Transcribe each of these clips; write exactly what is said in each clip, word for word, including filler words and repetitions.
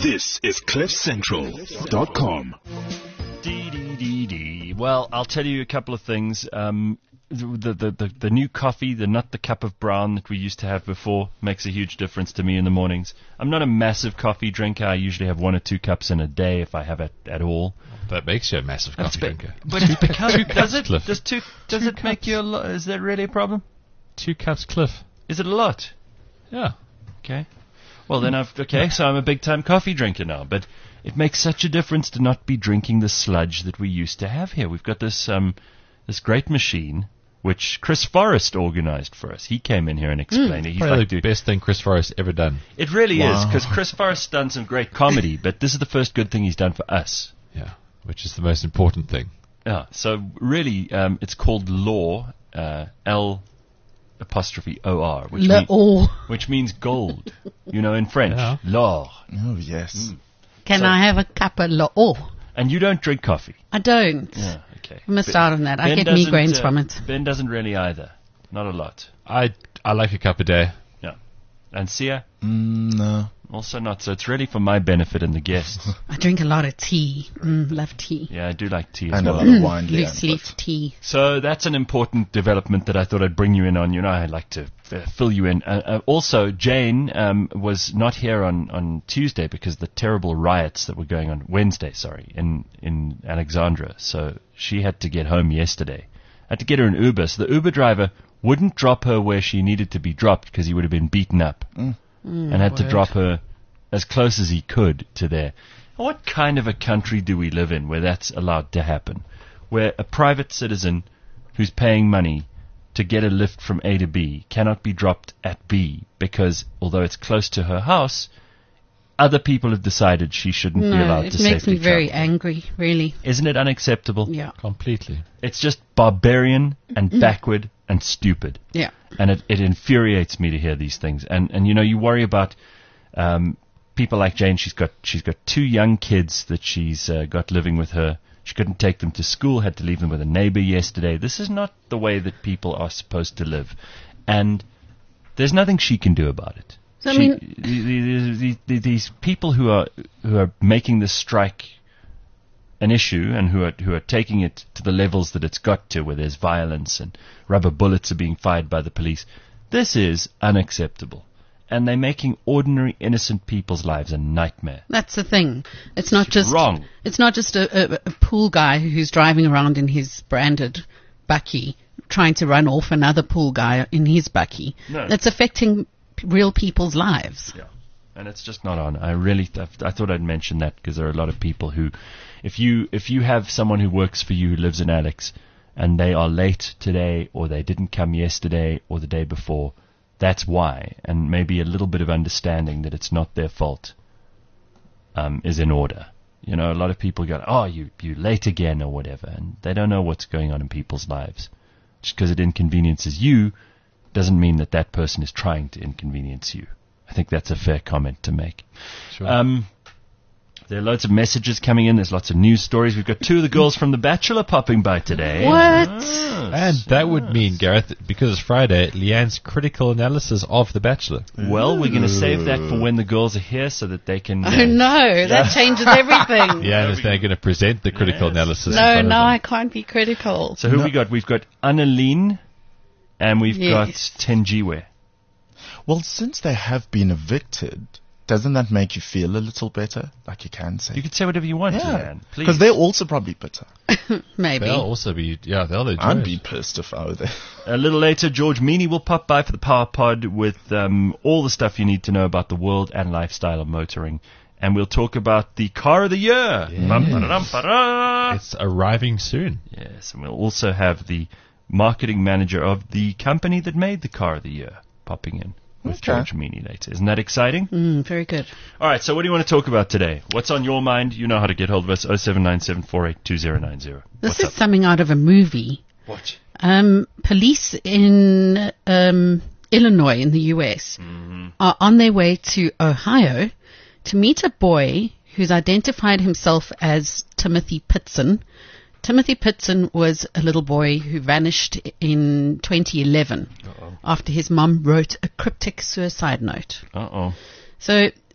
This is cliff central dot com. Dee, dee, dee, dee. Well, I'll tell you a couple of things. Um, the, the, the, the new coffee, the not the cup of brown that we used to have before, makes a huge difference to me in the mornings. I'm not a massive coffee drinker. I usually have one or two cups in a day if I have it at all. That makes you a massive coffee be- drinker. But it's become... Two does cups, it? Cliff. Does, two, does Two it make cups. you a lot? Is that really a problem? Two cups, Cliff. Is it a lot? Yeah. Okay. Well, then I've... Okay, so I'm a big-time coffee drinker now, but it makes such a difference to not be drinking the sludge that we used to have here. We've got this um, this great machine, which Chris Forrest organized for us. He came in here and explained it. He's Probably like, the dude, best thing Chris Forrest ever done. it really is, Wow. because Chris Forrest's done some great comedy, but this is the first good thing he's done for us. Yeah. Which is the most important thing. Yeah, so really, um, it's called Law, uh, L apostrophe O R, which, Le mean- or. which means gold, you know, in French. Yeah. L'or. Oh, yes. Can So- I have a cup of le or? And you don't drink coffee. I don't. Yeah, okay. I missed Ben- out on that. I Ben get doesn't, migraines uh, from it. Ben doesn't really either. Not a lot. I I like a cup a day. Yeah. And Sia? Mm, no. Also not. So it's really for my benefit and the guests. I drink a lot of tea. Mm, love tea. Yeah, I do like tea as And a well. lot of wine. there, Loose leaf but- tea. So that's an important development that I thought I'd bring you in on. You know, I like to uh, fill you in. Uh, uh, also, Jane um, was not here on, on Tuesday because of the terrible riots that were going on Wednesday, sorry, in, in Alexandra. So she had to get home yesterday. I had to get her an Uber. So the Uber driver wouldn't drop her where she needed to be dropped because he would have been beaten up and had to word. drop her as close as he could to there. What kind of a country do we live in where that's allowed to happen? Where a private citizen who's paying money to get a lift from A to B cannot be dropped at B because, although it's close to her house, other people have decided she shouldn't be No, allowed it to makes safely me very travel. angry, really. Isn't it unacceptable? Yeah. Completely. It's just barbarian and backward and stupid. Yeah. And it, it infuriates me to hear these things. And and you know, you worry about um, people like Jane. She's got she's got two young kids that she's uh, got living with her. She couldn't take them to school. Had to leave them with a neighbor yesterday. This is not the way that people are supposed to live, and there's nothing she can do about it. So, I She- mean- the- the- the- the- these people who are who are making this strike an issue and who are who are taking it to the levels that it's got to, where there's violence and rubber bullets are being fired by the police. This is unacceptable, and they're making ordinary innocent people's lives a nightmare. That's the thing. It's not It's just wrong. It's not just a, a, a pool guy who's driving around in his branded bucky trying to run off another pool guy in his bucky. No. That's affecting p- real people's lives. Yeah, and it's just not on. I really, th- I thought I'd mention that because there are a lot of people who, if you if you have someone who works for you who lives in Alex, and they are late today, or they didn't come yesterday, or the day before, that's why. And maybe a little bit of understanding that it's not their fault um, is in order. You know, a lot of people go, "Oh, you you late again," or whatever, and they don't know what's going on in people's lives. Just because it inconveniences you doesn't mean that that person is trying to inconvenience you. I think that's a fair comment to make. Sure. Um, there are loads of messages coming in. There's lots of news stories. We've got two of the girls from The Bachelor popping by today. What? Ah, and that would mean, Gareth, because it's Friday, Leanne's critical analysis of The Bachelor. Well, we're going to save that for when the girls are here so that they can... Oh uh, no, that changes everything. Leanne is now going to present the critical Yes. analysis. in No, front of no, them. I can't be critical. So who No. we got? We've got Annaline and we've Yes. got Tenjiwe. Well, since they have been evicted, doesn't that make you feel a little better? Like you can say. You can say whatever you want, yeah. Leanne. Please. Because they're also probably bitter. Maybe. They'll also be, yeah, they'll enjoy I'd it. be pissed if I were there. A little later, George Meany will pop by for the Power Pod with um, all the stuff you need to know about the world and lifestyle of motoring. And we'll talk about the car of the year. Bum-ba-da-dum-ba-da. It's arriving soon. Yes, and we'll also have the marketing manager of the company that made the car of the year popping in with Okay. George Meany later. Isn't that exciting? Mm, very good. All right, so what do you want to talk about today? What's on your mind? You know how to get hold of us, oh seven nine seven four eight two oh nine oh. This What's is up? something out of a movie. What? Um, police in um, Illinois in the U S are on their way to Ohio to meet a boy who's identified himself as Timothy Pitson. Timothy Pitson was a little boy who vanished in twenty eleven Uh-oh. after his mum wrote a cryptic suicide note. Uh-oh. So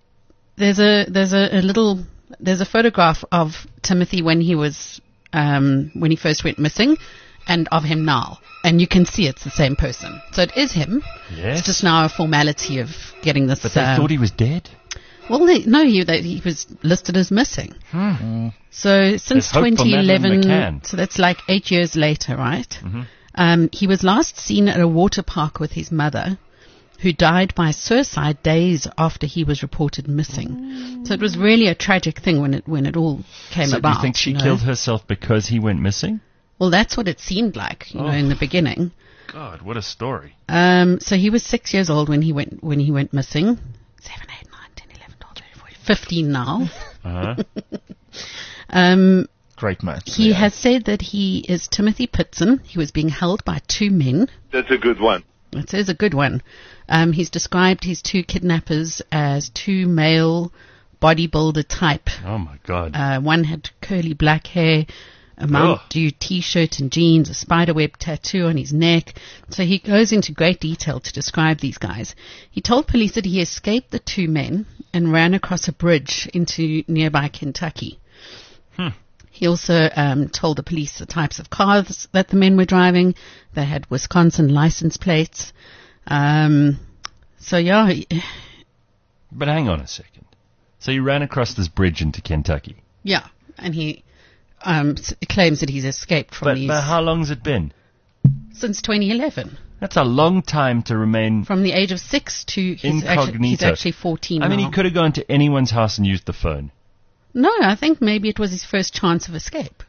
there's a there's a, a little there's a photograph of Timothy when he was um, when he first went missing, and of him now, and you can see it's the same person. So it is him. Yes. It's just now a formality of getting this. But they um, thought he was dead. Well, they, no, he, they, he was listed as missing. Hmm. So since hope for twenty eleven, Madeleine McCann. so that's like eight years later, right? Mhm. Um, he was last seen at a water park with his mother, who died by suicide days after he was reported missing. So it was really a tragic thing when it when it all came So do about. you think she you know? killed herself because he went missing? Well, that's what it seemed like, you Oh. know, in the beginning. God, what a story. Um, so he was six years old when he went when he went missing. Seven, eight, nine, ten, eleven, twelve, thirteen, fourteen, fifteen now. Uh-huh. um, Great maths. he yeah. has said that he is Timothy Pitson. He was being held by two men. That's a good one. That is a good one. Um, he's described his two kidnappers as two male bodybuilder type. Oh, my God. Uh, one had curly black hair, a Mount Ugh. Dew t-shirt and jeans, a spiderweb tattoo on his neck. So he goes into great detail to describe these guys. He told police that he escaped the two men and ran across a bridge into nearby Kentucky. Hmm. He also um, told the police the types of cars that the men were driving. They had Wisconsin license plates. Um, so, yeah, he- But hang on a second. So you ran across this bridge into Kentucky. yeah, and he um, s- claims that he's escaped from But, these but how long's it been? since twenty eleven. That's a long time to remain... From the age of six to he's actually, he's Incognito. actually fourteen I mean, now. he could have gone to anyone's house and used the phone. No, I think maybe it was his first chance of escape.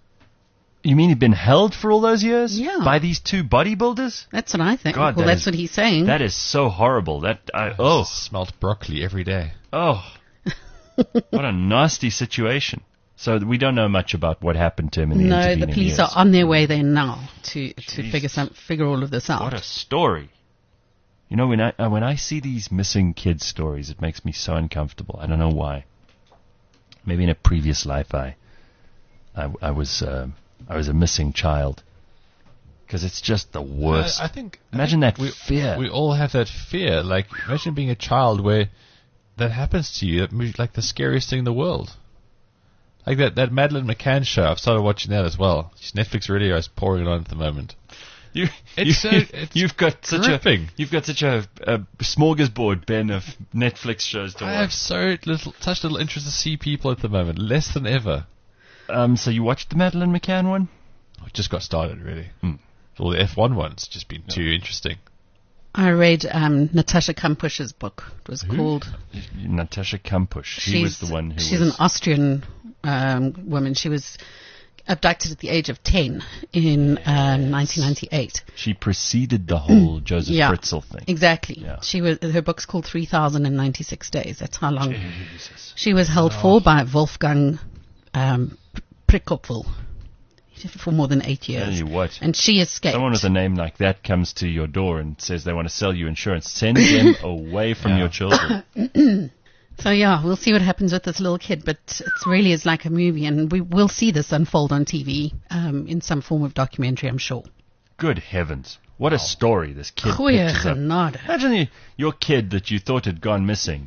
You mean he'd been held for all those years? Yeah. By these two bodybuilders? That's what I think. God, well, that that's is- what he's saying. That is so horrible. That I, oh, Smelt broccoli every day. oh. What a nasty situation. So we don't know much about what happened to him in the no, the intervening police years. are on their way there now to to Jesus. figure some figure all of this out. What a story. You know, when I uh, when I see these missing kids stories, it makes me so uncomfortable. I don't know why. Maybe in a previous life, I I, I was um I was a missing child. Because it's just the worst. I, I think. I Imagine think that we, fear. We all have that fear. Like, imagine being a child where that happens to you. That moves like the scariest thing in the world. Like that, that Madeleine McCann show. I've started watching that as well. Netflix radio is pouring it on at the moment. You, It's you, so- it's you've got such gripping. a you've got such a, a smorgasbord, Ben, of Netflix shows to I have watch. so little, such little interest to see people at the moment. Less than ever. Um, so you watched the Madeleine McCann one? I just got started really. Hmm. All the F one ones just been too interesting. I read um, Natasha Kampusch's book. It was Who? called. Natasha Kampusch. She she's, was the one who She's was. an Austrian um, woman. She was abducted at the age of ten in um, nineteen ninety-eight. She preceded the whole Joseph Yeah. Fritzl thing. Exactly. Yeah. She was. Her book's called three thousand ninety-six Days. That's how long Jesus. she was held for by Wolfgang um, Prikopfel for more than eight Tell years. you what. And she escaped. Someone with a name like that comes to your door and says they want to sell you insurance. Send them away from Yeah. your children. So yeah, we'll see what happens with this little kid, but it really is like a movie, and we will see this unfold on T V um, in some form of documentary, I'm sure. Good heavens. What a story this kid Goeie pitches up. genade. Imagine you, your kid that you thought had gone missing.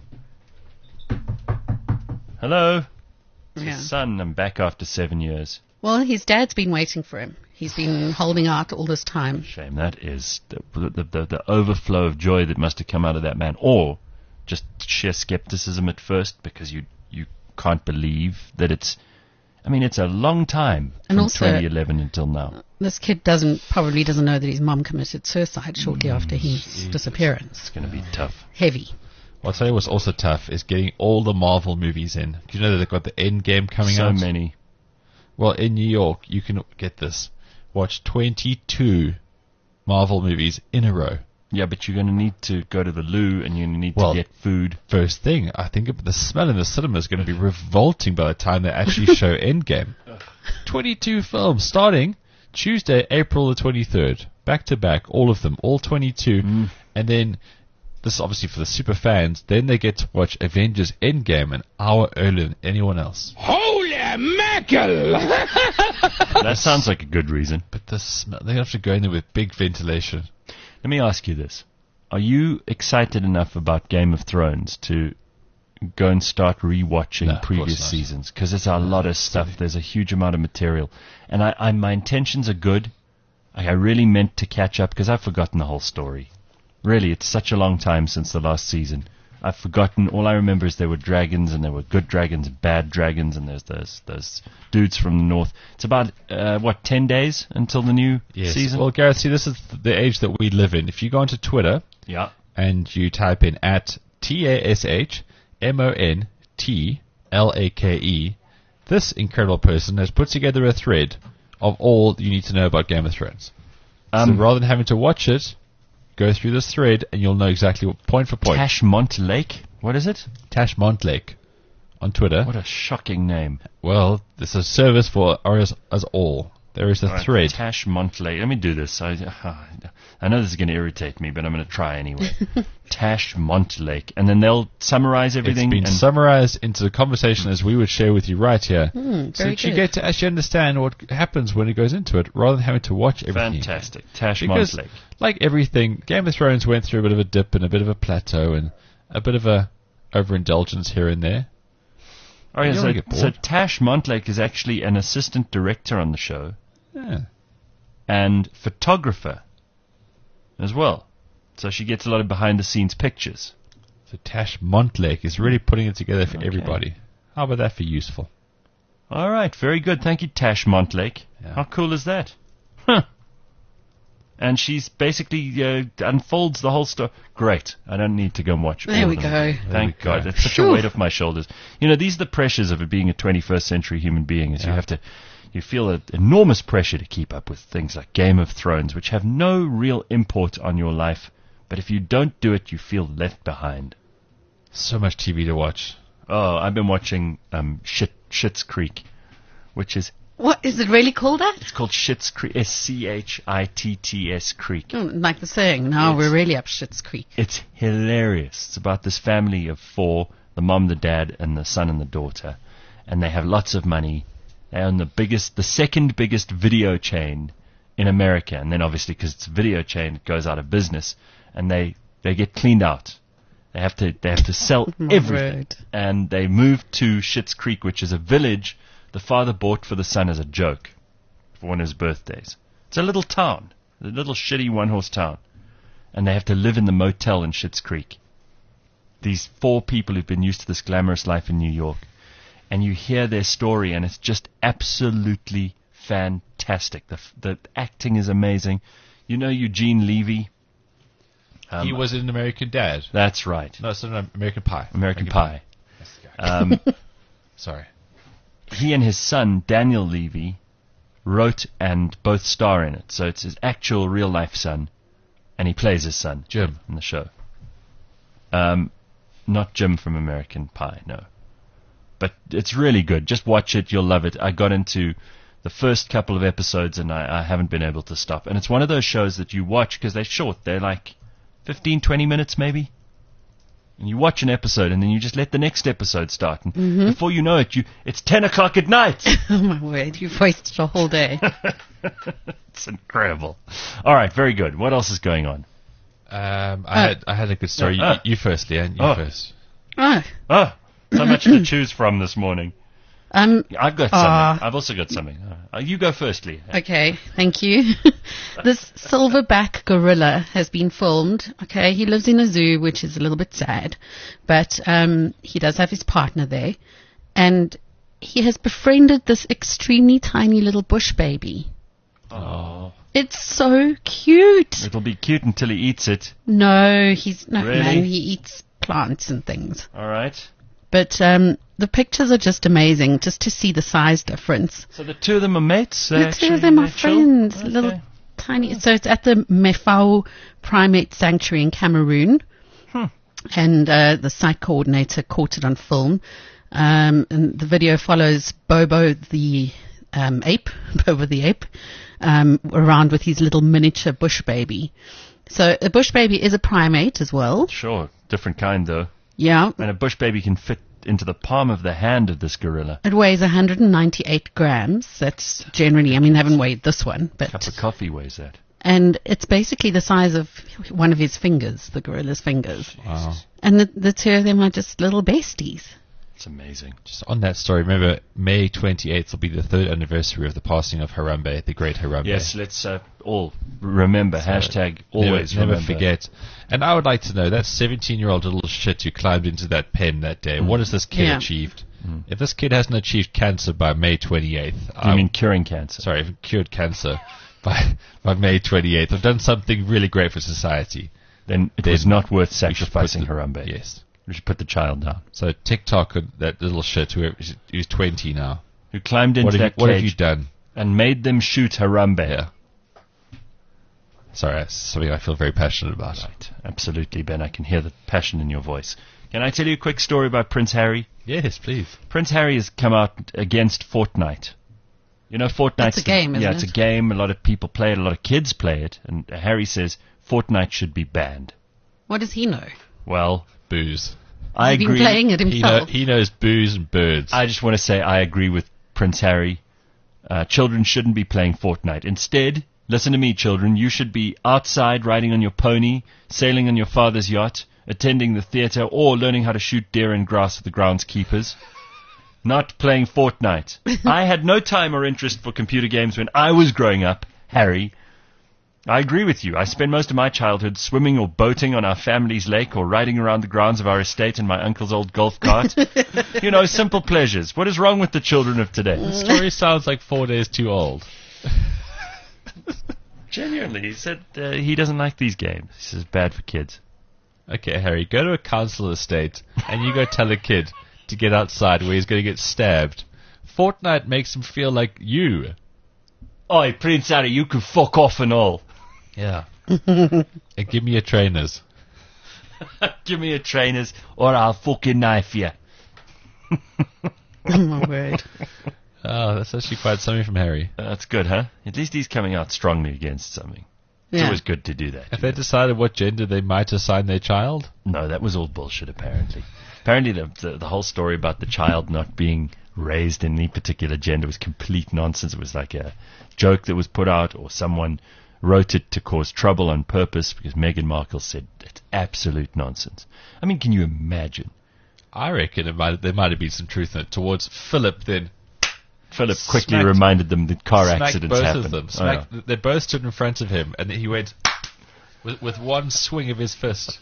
Hello? Yeah. Son, I'm back after seven years. Well, his dad's been waiting for him. He's been holding out all this time. Shame. That is the, the, the, the overflow of joy that must have come out of that man. Or just sheer skepticism at first because you, you can't believe that it's... I mean, it's a long time And from also- twenty eleven until now. This kid doesn't probably doesn't know that his mum committed suicide shortly after his disappearance. It's going to be tough. Heavy. Well, I'll tell you what's also tough is getting all the Marvel movies in. Do you know that they've got the Endgame coming so out? many. Well, in New York, you can get this. Watch twenty-two Marvel movies in a row. Yeah, but you're going to need to go to the loo and you're going to need Well- to get food. First thing, I think the smell in the cinema is going to be revolting by the time they actually show Endgame. twenty-two films starting Tuesday, April the twenty-third. Back to back, all of them, all twenty-two. Mm. And then, this is obviously for the super fans, then they get to watch Avengers Endgame an hour earlier than anyone else. Holy mackerel! That sounds like a good reason. But the smell, they have to go in there with big ventilation. Let me ask you this. Are you excited enough about Game of Thrones to go and start rewatching No, of course previous not. seasons because it's a lot of stuff. There's a huge amount of material, and I, I my intentions are good. Like, I really meant to catch up because I've forgotten the whole story. Really, it's such a long time since the last season. I've forgotten. All I remember is there were dragons, and there were good dragons, and bad dragons, and there's those those dudes from the north. It's about uh, what ten days until the new Yes. season. Well, Gareth, see, this is the age that we live in. If you go onto Twitter yeah. and you type in at T A S H M O N T L A K E, this incredible person has put together a thread of all you need to know about Game of Thrones. Um, so rather than having to watch it, go through this thread and you'll know exactly what, point for point. Tash Montlake. What is it? Tash Montlake on Twitter. What a shocking name. Well, this is a service for us, us all. There is a All right, thread. Tash Montlake. Let me do this. I, uh, I know this is going to irritate me, but I'm going to try anyway. Tash Montlake. And then they'll summarize everything. It's been and summarized into the conversation as we would share with you right here. Hmm, so very that you good. get to actually understand what happens when it goes into it rather than having to watch everything. fantastic. Tash Because, Montlake. like everything, Game of Thrones went through a bit of a dip and a bit of a plateau and a bit of a overindulgence here and there. Oh, yeah, you don't so, wanna get so bored. Tash Montlake is actually an assistant director on the show Yeah. and photographer as well. So she gets a lot of behind-the-scenes pictures. So Tash Montlake is really putting it together for Okay. everybody. How about that for useful? All right, very good. Thank you, Tash Montlake. Yeah. How cool is that? Huh. And she's basically uh, unfolds the whole story. Great. I don't need to go and watch. There all we of them go. again. There Thank we go. God. It's such a Phew. weight off my shoulders. You know, these are the pressures of it being a twenty-first century human being. Is you Yeah. have to, you feel an enormous pressure to keep up with things like Game of Thrones, which have no real import on your life. But if you don't do it, you feel left behind. So much T V to watch. Oh, I've been watching um, Shit Schitt's Creek, which is What is it really called that? it's called Schitt's Creek, S C H I T T S Creek. Oh, like the saying, now It's- we're really up Schitt's Creek. It's hilarious. It's about this family of four, the mom, the dad, and the son and the daughter. And they have lots of money. They own the biggest, the second biggest video chain in America. And then obviously because it's a video chain, it goes out of business. And they, they get cleaned out. They have to, they have to sell My everything. word. And they move to Schitt's Creek, which is a village the father bought for the son as a joke for one of his birthdays. It's a little town, a little shitty one-horse town. And they have to live in the motel in Schitt's Creek. These four people who've been used to this glamorous life in New York. And you hear their story, and it's just absolutely fantastic. The, f- the acting is amazing. You know Eugene Levy? Um, he was in American Dad. That's right. No, it's not American Pie. American Pie. That's the guy. Um, Sorry. he and his son, Daniel Levy, wrote and both star in it. So it's his actual real-life son, and he plays his son. Jim. In the show. Um, not Jim from American Pie, no. But it's really good. Just watch it. You'll love it. I got into the first couple of episodes, and I, I haven't been able to stop. And it's one of those shows that you watch because they're short. They're like fifteen, twenty minutes maybe. And you watch an episode, and then you just let the next episode start. And before you know it, you it's ten o'clock at night. Oh my word, you've wasted a whole day. It's incredible. All right, very good. What else is going on? Um, I had I had a good story. Uh, you, you first, Leanne. You oh. first. Oh, Oh, so much to choose from this morning. um, I've got Ah. something. I've also got something. Uh, you go first, Lee. okay, thank you. This silverback gorilla has been filmed. Okay, he lives in a zoo, which is a little bit sad, but um, he does have his partner there, and he has befriended this extremely tiny little bush baby. Oh, It's so cute. it'll be cute until he eats it. No, he's no Really? man. He eats plants and things. All right. But um, the pictures are just amazing, just to see the size difference. So the two of them are mates. They're The two actually- of them are they're chill? friends. Okay. Little tiny. So it's at the Mefao Primate Sanctuary in Cameroon, Hmm. and uh, the site coordinator caught it on film. Um, and the video follows Bobo the um, ape, Bobo the ape, um, around with his little miniature bush baby. So a bush baby is a primate as well. Sure, different kind though. Yeah. And a bush baby can fit into the palm of the hand of this gorilla. It weighs one hundred ninety-eight grams. That's generally, I mean, I haven't weighed this one, A cup but, of coffee weighs that. and it's basically the size of one of his fingers, the gorilla's fingers. Wow. And the, the two of them are just little besties. It's amazing. Just on that story, remember May twenty-eighth will be the third anniversary of the passing of Harambe, the great Harambe. Yes, let's uh, all remember. So hashtag always never, remember. never forget. And I would like to know, that seventeen-year-old little shit who climbed into that pen that day, Mm. what has this kid Yeah. achieved? Mm. If this kid hasn't achieved cancer by May twenty-eighth, I mean curing cancer. sorry, if cured cancer by by May twenty-eighth, I've done something really great for society. Then it Then was not worth We should put sacrificing the- Harambe. Yes. We should put the child down. So TikTok, and that little shit who who's twenty now. Who climbed into What have, you, that what have cage you done? and made them shoot Harambe. Yeah. Sorry, that's something I feel very passionate about. Right, absolutely, Ben. I can hear the passion in your voice. Can I tell you a quick story about Prince Harry? Yes, please. Prince Harry has come out against Fortnite. You know, Fortnite's That's a game, yeah, isn't it's it? a game. A lot of people play it. A lot of kids play it. And Harry says Fortnite should be banned. What does he know? Well, Booze. I He's been agree. playing it He, know, himself. he knows booze and birds. I just want to say I agree with Prince Harry. Uh, children shouldn't be playing Fortnite. Instead, listen to me, children. You should be outside riding on your pony, sailing on your father's yacht, attending the theatre, or learning how to shoot deer and grass with the groundskeepers. Not playing Fortnite. I had no time or interest for computer games when I was growing up, Harry. I agree with you. I spent most of my childhood swimming or boating on our family's lake or riding around the grounds of our estate in my uncle's old golf cart. You know, simple pleasures. What is wrong with the children of today? The story sounds like four days too old. Genuinely, he said uh, he doesn't like these games. He says bad for kids. Okay, Harry, go to a council estate and you go tell a kid to get outside where he's going to get stabbed. Fortnite makes him feel like you. Oi, Prince Harry, you can fuck off and all. Yeah. And give me your trainers. Give me a trainers or I'll fucking knife you. Oh, my word. Oh, that's actually quite something from Harry. That's good, huh? At least he's coming out strongly against something. It's Yeah. always good to do that. Have they decided what gender they might assign their child? No, that was all bullshit, apparently. Apparently the, the, the whole story about the child not being raised in any particular gender was complete nonsense. It was like a joke that was put out, or someone wrote it to cause trouble on purpose, because Meghan Markle said it's absolute nonsense. I mean, can you imagine? I reckon it might, there might have been some truth in it. Towards Philip, then Philip quickly Smacked- reminded them that car smacked accidents both happen. of them. Oh, Smacked, They both stood in front of him, and he went with, with one swing of his fist.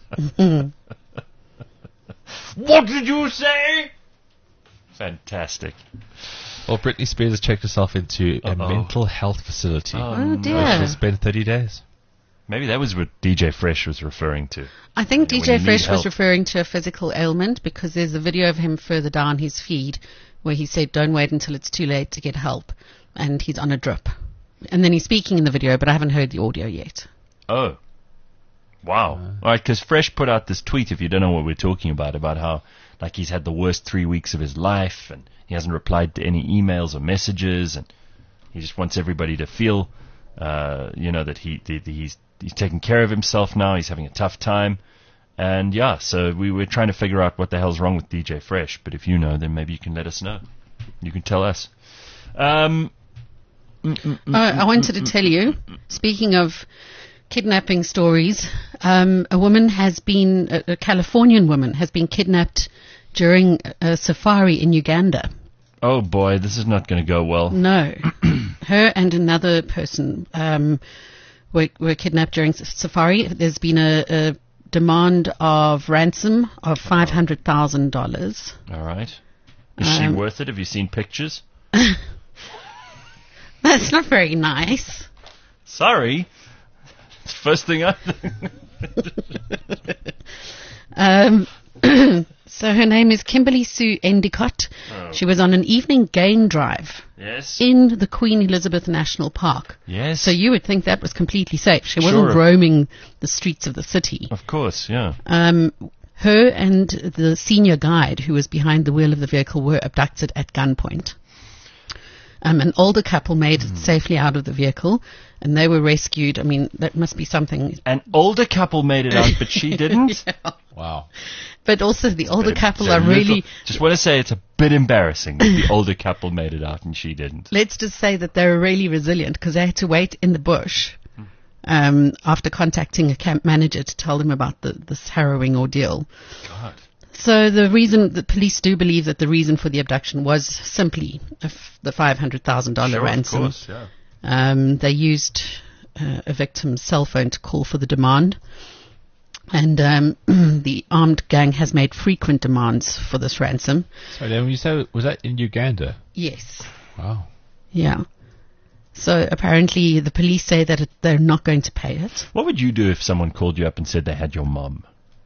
What did you say? Fantastic. Well, Britney Spears has checked herself into a Uh-oh. mental health facility. Oh, Oh, Where dear. she'll spend thirty days. Maybe that was what D J Fresh was referring to. I think When D J you need Fresh was help. referring to a physical ailment, because there's a video of him further down his feed where he said, don't wait until it's too late to get help. And he's on a drip. And then he's speaking in the video, but I haven't heard the audio yet. Oh. Wow. All right, because Fresh put out this tweet, if you don't know what we're talking about, about how like he's had the worst three weeks of his life, and he hasn't replied to any emails or messages, and he just wants everybody to feel, uh, you know, that he that he's he's taking care of himself now. He's having a tough time, and yeah, so we were trying to figure out what the hell's wrong with D J Fresh. But if you know, then maybe you can let us know. You can tell us. Um, Oh, I wanted to tell you, speaking of kidnapping stories, um, a woman has been, a, a Californian woman has been kidnapped during a safari in Uganda. oh boy, this is not going to go well. No. Her and another person um, were, were kidnapped during s- safari. There's been a, a demand of ransom of five hundred thousand dollars. All right. Is she Um, worth it? Have you seen pictures? That's not very nice. Sorry. It's the first thing I... Um, so her name is Kimberly Sue Endicott. Oh. She was on an evening game drive Yes. in the Queen Elizabeth National Park. Yes. So you would think that was completely safe. She Sure. wasn't roaming the streets of the city. Of course, yeah. Um, her and the senior guide who was behind the wheel of the vehicle were abducted at gunpoint. Um, an older couple made it safely out of the vehicle, and they were rescued. I mean, that must be something. An older couple made it out, but she didn't. Yeah. Wow. But also the older But couple it's a are little- really... Just want to say it's a bit embarrassing that the older couple made it out and she didn't. Let's just say that they were really resilient, because they had to wait in the bush um, after contacting a camp manager to tell them about the, this harrowing ordeal. God. So the reason, the police do believe that the reason for the abduction was simply a f- the five hundred thousand dollars Sure, ransom. of course, yeah. Um, they used uh, a victim's cell phone to call for the demand. And um, the armed gang has made frequent demands for this ransom. Sorry, then when you say, was that in Uganda? Yes. Wow. Yeah. So apparently the police say that it, they're not going to pay it. What would you do if someone called you up and said they had your mom?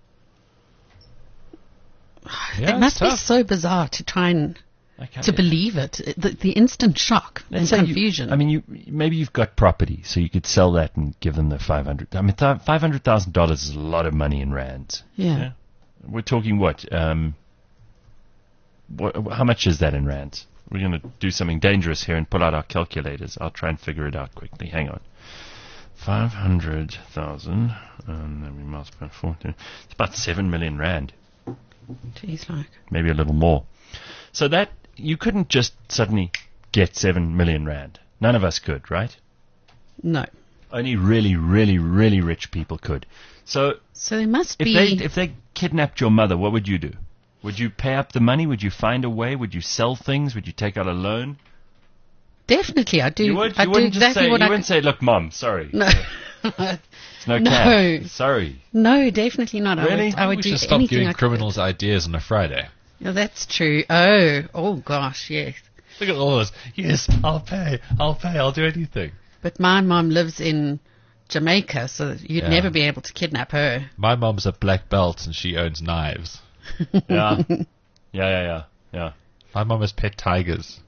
Yeah, it must it's be tough. so bizarre to try and Okay. to believe it. The, the instant shock and Let's say you- confusion. I mean, you maybe you've got property, so you could sell that and give them the five hundred. I mean, th- five hundred thousand dollars is a lot of money in rands. yeah. Yeah. We're talking what? Um, what? How much is that in rands? We're going to do something dangerous here and pull out our calculators. I'll try and figure it out quickly. Hang on. Five hundred thousand, and then we multiply fourteen. It's about seven million rand, Jeez, like. maybe a little more. So that you couldn't just suddenly get seven million rand. None of us could, right? No. Only really, really, really rich people could. So So there must if be. they if they kidnapped your mother, what would you do? Would you pay up the money? Would you find a way? Would you sell things? Would you take out a loan? Definitely, I do. You, would, I you do wouldn't just exactly say, what you I wouldn't c- say, look, Mom, sorry. No. It's no No. cash. Sorry. No, definitely not. Really? I would, I would we do should stop anything giving I could. criminals ideas on a Friday. Yeah, that's true. Oh, oh gosh, yes. Look at all this. Yes, I'll pay. I'll pay. I'll do anything. But my mom lives in Jamaica, so you'd Yeah. never be able to kidnap her. My mom's a black belt and she owns knives. Yeah. Yeah, yeah, yeah. Yeah. My mom has pet tigers.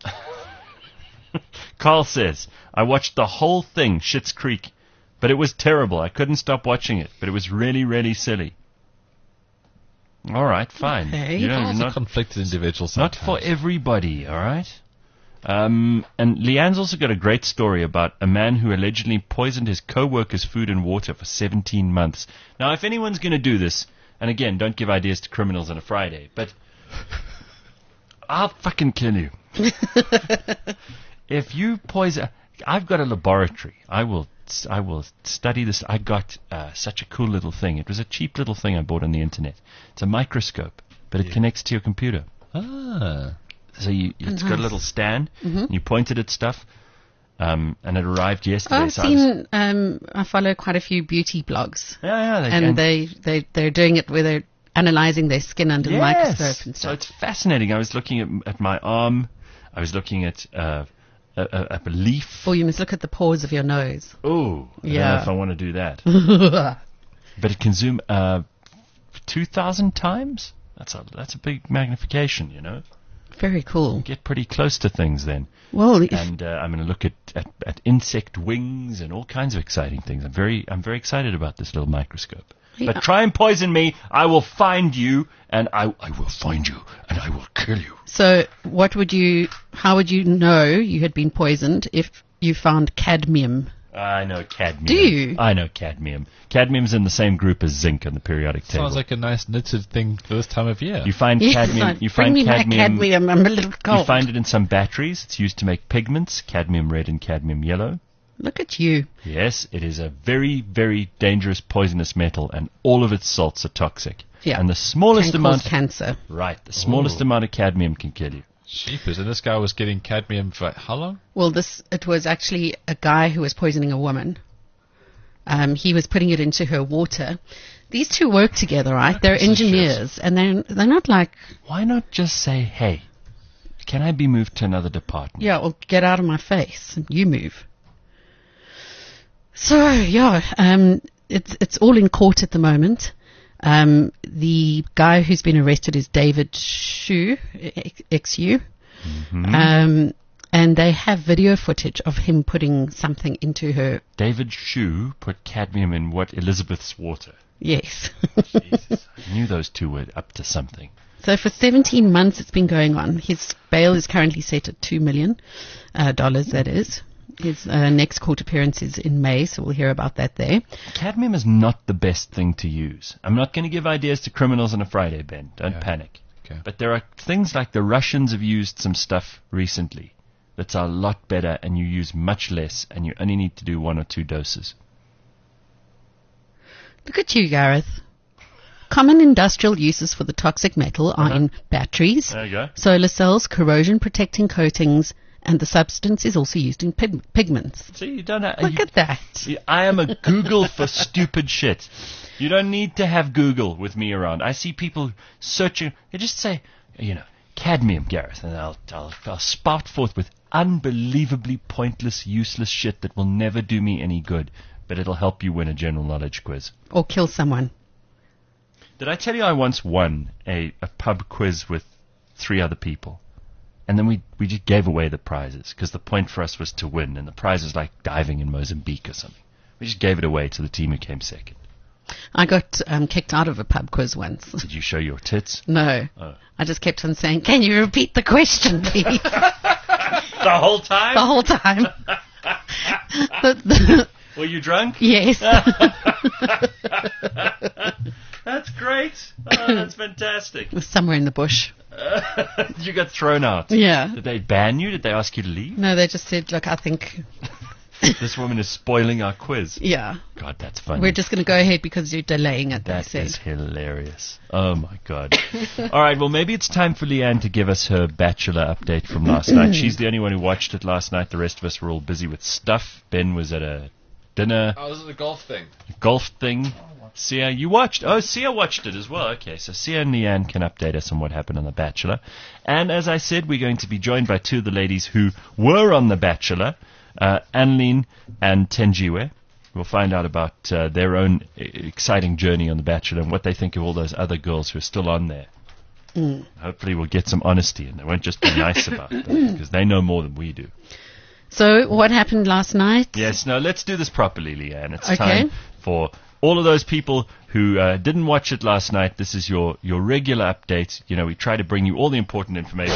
Carl says, I watched the whole thing, Schitt's Creek, but it was terrible. I couldn't stop watching it, but it was really, really silly. All right, fine. Okay. You know, Carl's a not, conflicted individual not sometimes. for everybody, all right? Um, and Leanne's also got a great story about a man who allegedly poisoned his co-workers' food and water for seventeen months. Now, if anyone's going to do this, and again, don't give ideas to criminals on a Friday, but I'll fucking kill you. If you poison, I've got a laboratory. I will, I will study this. I got uh, such a cool little thing. It was a cheap little thing I bought on the internet. It's a microscope, but it connects to your computer. Ah. So you, it's got a nice. little stand. And you point it at stuff, um, and it arrived yesterday. I've so I was- seen, um, I follow quite a few beauty blogs, yeah, yeah, they, and they, they, they're doing it where they're analyzing their skin under the yes. microscope and So stuff. it's fascinating. I was looking at, at my arm. I was looking at uh, a, a, a leaf. Or you must look at the pores of your nose. Oh, I don't know Yeah. if I want to do that. But it can zoom uh, two thousand times. That's a that's a big magnification, you know. Very cool. Get pretty close to things then. Well, if, And uh, I'm going to look at, at, at insect wings and all kinds of exciting things. I'm very I'm very excited about this little microscope. Yeah. But try and poison me, I will find you, and I I will find you, and I will kill you. so what would you, how would you know you had been poisoned if you found cadmium? I know cadmium. Do you? I know cadmium. Cadmium's in the same group as zinc on the periodic table. Sounds like a nice knitted thing for this time of year. You find Yes, cadmium. like, You bring find me my cadmium. cadmium. I'm a little cold. You find it in some batteries. It's used to make pigments, cadmium red and cadmium yellow. Look at you. Yes, it is a very, very dangerous poisonous metal, and all of its salts are toxic. Yeah. And the smallest Can cause amount, cancer. right, the smallest Ooh. amount of cadmium can kill you. Sheepers. And this guy was getting cadmium for how long? Well, this it was actually a guy who was poisoning a woman. Um, he was putting it into her water. These two work together, right? They're Piece of shit. engineers, and they're they're not like, Why not just say, hey, can I be moved to another department? yeah, well, get out of my face, and you move. So yeah, um, it's it's all in court at the moment. Um, the guy who's been arrested is David Shu, X U. Mm-hmm. Um, and they have video footage of him putting something into her. David Shu put cadmium in what? Elizabeth's water. Yes. Jesus. I knew those two were up to something. So for seventeen months it's been going on. His bail is currently set at two million dollars, uh, that is. His uh, next court appearance is in May, so we'll hear about that there. Cadmium is not the best thing to use. I'm not going to give ideas to criminals on a Friday, Ben. Don't Yeah. panic. Okay. But there are things like the Russians have used some stuff recently that's a lot better, and you use much less, and you only need to do one or two doses. Look at you, Gareth. Common industrial uses for the toxic metal are Uh-huh. in batteries, There you go. solar cells, corrosion-protecting coatings, and the substance is also used in pig- pigments. See, you don't have... Look you, at that. See, I am a Google for stupid shit. You don't need to have Google with me around. I see people searching. They just say, you know, cadmium, Gareth, and I'll, I'll, I'll spout forth with unbelievably pointless, useless shit that will never do me any good, but it'll help you win a general knowledge quiz. Or kill someone. Did I tell you I once won a, a pub quiz with three other people? And then we, we just gave away the prizes because the point for us was to win, and the prize was like diving in Mozambique or something. We just gave it away to the team who came second. I got um, kicked out of a pub quiz once. Did you show your tits? No. Oh. I just kept on saying, can you repeat the question, please? The whole time? the whole time. the, the, Were you drunk? yes. That's great. Oh, that's fantastic. Somewhere in the bush. You got thrown out. Yeah. Did they ban you? Did they ask you to leave? No, they just said, look, I think, This woman is spoiling our quiz. yeah, God, that's funny. we're just going to go ahead because you're delaying it, they That said. is hilarious. Oh, my God. All right, well, maybe it's time for Leanne to give us her Bachelor update from last night. She's the only one who watched it last night. The rest of us were all busy with stuff. Ben was at a dinner, Oh, this is a golf thing. golf thing. Sia, you watched? Oh, Sia watched it as well. Okay, so Sia and Leanne can update us on what happened on The Bachelor. And as I said, we're going to be joined by two of the ladies who were on The Bachelor, uh, Annelien and Tenjiwe. We'll find out about uh, their own e- exciting journey on The Bachelor and what they think of all those other girls who are still on there. Mm. Hopefully we'll get some honesty and they won't just be nice about them because they know more than we do. So, what happened last night? Yes, no, let's do this properly, Leanne. It's Okay. time for all of those people who uh, didn't watch it last night. This is your, your regular update. You know, we try to bring you all the important information.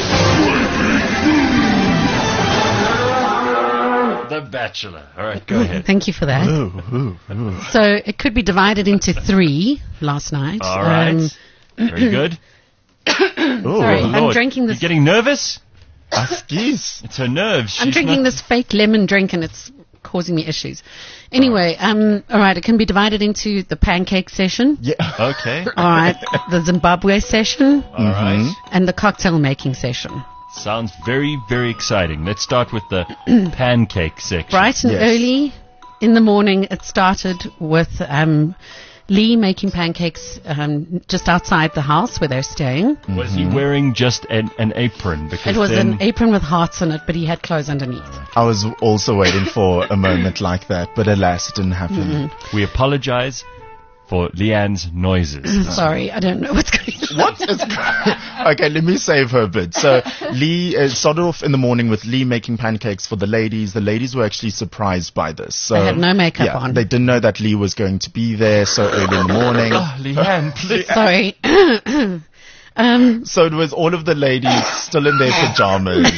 The Bachelor. All right, go ahead. Thank you for that. Ooh, ooh, ooh. So, it could be divided into three last night. All right. Um, Very good. Ooh. Sorry, Oh, I'm Lord. drinking this. You're getting nervous? Askies. It's her nerves. I'm She's drinking not- this fake lemon drink and it's causing me issues. Anyway, um, all right, it can be divided into the pancake session, Yeah. Okay. all right, the Zimbabwe session, All right. and the cocktail making session. Sounds very, very exciting. Let's start with the pancake section. Bright and Yes. early in the morning, it started with um, Lee making pancakes um, just outside the house where they're staying. Was he wearing just an, an apron? Because It was then an apron with hearts on it, but he had clothes underneath. I was also waiting for a moment like that, but alas, it didn't happen. we apologize for Leanne's noises. Sorry, I don't know what's going on. What is okay, let me save her a bit. So Lee uh, started off in the morning with Lee making pancakes for the ladies. The ladies were actually surprised by this. So They had no makeup yeah, on. They didn't know that Lee was going to be there so early in the morning. Oh, Leanne, please. Sorry. um, So it was all of the ladies still in their pajamas.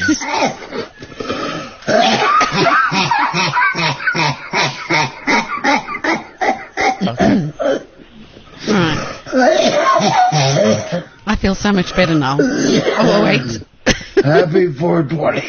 right. I feel so much better now. Oh, wait. Happy four twenty.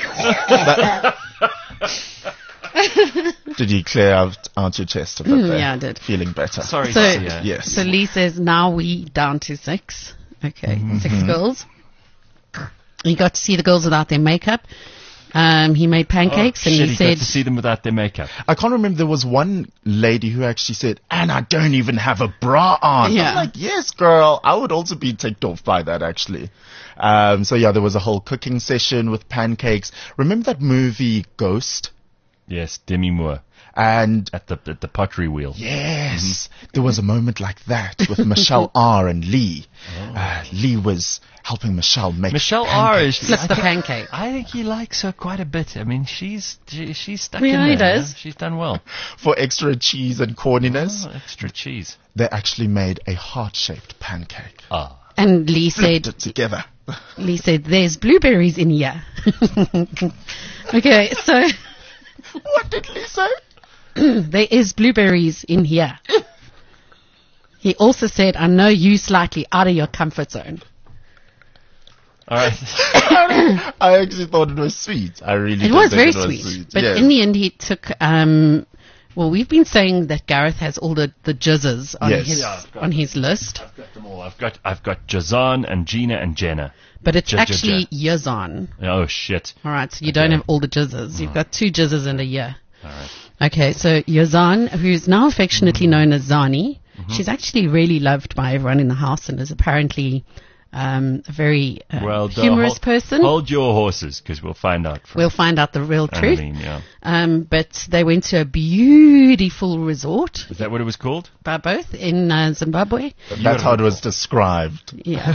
Did you clear out, out your chest a bit there? Yeah, I did. Feeling better. Sorry, So, Sia. Yes. so Lee says now we down to six. Okay, six girls. You got to see the girls without their makeup. Um, he made pancakes Oh, and shit, he he said, got to see them without their makeup. I can't remember. There was one lady who actually said, and I don't even have a bra on. Yeah. I'm like, yes, girl. I would also be ticked off by that, actually. Um, so, yeah, there was a whole cooking session with pancakes. Remember that movie Ghost? Yes, Demi Moore And at the at the pottery wheel. yes, there was a moment like that with Michelle R. and Lee. Uh, Lee was helping Michelle make Michelle R. is flip I the think- pancake. I think he likes her quite a bit. I mean, she's she, she's stuck Yeah, in he there. does. huh? She's done well. for extra cheese and corniness. Oh, extra cheese. They actually made a heart-shaped pancake. Ah, And Lee Flipped said, it together. Lee said, there's blueberries in here. Okay, so What did Lee say? there is blueberries in here. He also said, I know you slightly out of your comfort zone. all right. I actually thought it was sweet. I really It did was think very it sweet. But yes. in the end, he took um, Well, we've been saying that Gareth has all the, the jizzes on Yes. his Yeah, I've got on his list, I've got them all. I've got I've got Jazan and Gina and Jenna. but it's J- j- actually j- Yazan. Oh shit! All right, so you don't Okay. have all the jizzes. You've got two jizzes and a year. All right. Okay, so Yazan, who's now affectionately Mm-hmm. known as Zani, she's actually really loved by everyone in the house and is apparently um, a very uh, Well, the humorous hold, person. Hold your horses, because we'll find out. From We'll find out the real truth. Annalene, yeah. Um, but they went to a beautiful resort, Is that what it was called? by both in uh, Zimbabwe. That's how it was described. Yeah.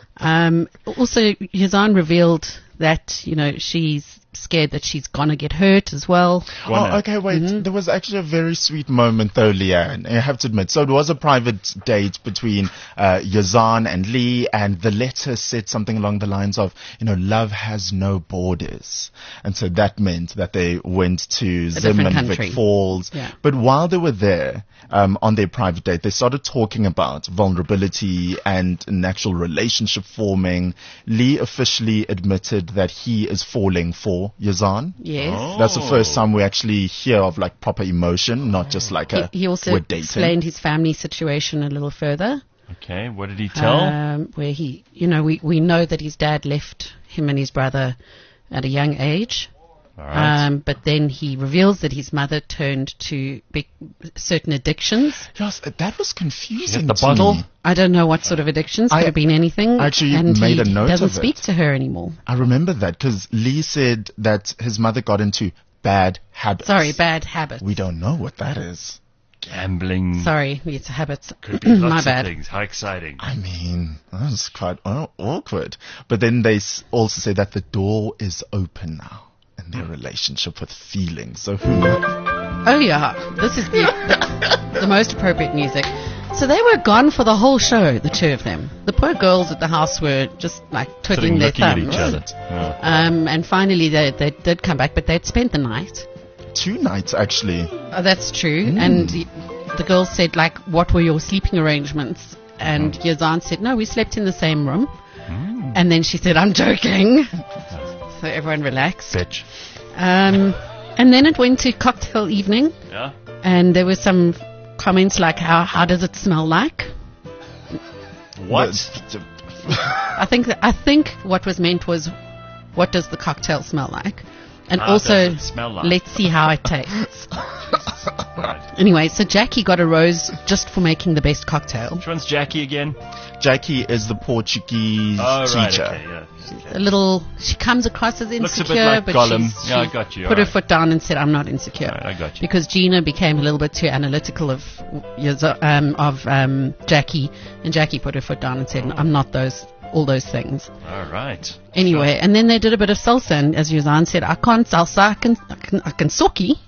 um, also, Yazan revealed that, you know, she's scared that she's going to get hurt as well. Gonna. Oh, okay, wait. There was actually a very sweet moment, though, Leanne. I have to admit. So it was a private date between uh, Yazan and Lee, and the letter said something along the lines of, you know, love has no borders. And so that meant that they went to Zim different and country. Vic Falls. Yeah. But while they were there, um, on their private date, they started talking about vulnerability and an actual relationship forming. Lee officially admitted that he is falling for Yazan. Yes. Oh. That's the first time we actually hear of like proper emotion, not just like a He, he also we're dating. explained his family situation a little further. Okay, what did he tell? Um, where he, you know, we, we know that his dad left him and his brother at a young age. All right. Um, but then he reveals that his mother turned to big, certain addictions. Yes, that was confusing. the to bottle? me. I don't know what sort of addictions. Could I have been anything. actually and made he, a note he doesn't of it. speak to her anymore. I remember that because Lee said that his mother got into bad habits. Sorry, bad habits. We don't know what that is. Gambling. Sorry, it's habits. Could be lots My of bad. things. How exciting. I mean, that was quite uh, awkward. But then they s- also say that the door is open now in their relationship with feelings. So who? Oh yeah, this is the, the, the most appropriate music. So they were gone for the whole show, the two of them. The poor girls at the house were just like Sitting twiddling their looking at thumbs. each other. Yeah. Um, and finally they, they did come back, but they'd spent the night. Two nights actually. Oh, that's true. And the, the girls said, like, what were your sleeping arrangements? And Yazan said, no, we slept in the same room. And then she said, I'm joking. So everyone relaxed. Bitch. Um, and then it went to cocktail evening. Yeah. And there were some comments like, how, how does it smell like? What? But- I think that, I think what was meant was, what does the cocktail smell like? And How also, does it smell like? let's see how it tastes. Right. Anyway, so Jackie got a rose just for making the best cocktail. Which one's Jackie again? Jackie is the Portuguese Oh, right. teacher. Okay, yeah. A little, she comes across as Looks a bit insecure, like but Gollum. she's, Yeah, I she got you, put her alright. foot down and said, I'm not insecure. Alright, I got you. Because Gina became a little bit too analytical of Yazo- um, of um, Jackie, and Jackie put her foot down and said, I'm not those all those things. All right. Anyway, and then they did a bit of salsa, and as Yazan said, I can't salsa, I can, I can, I can soki.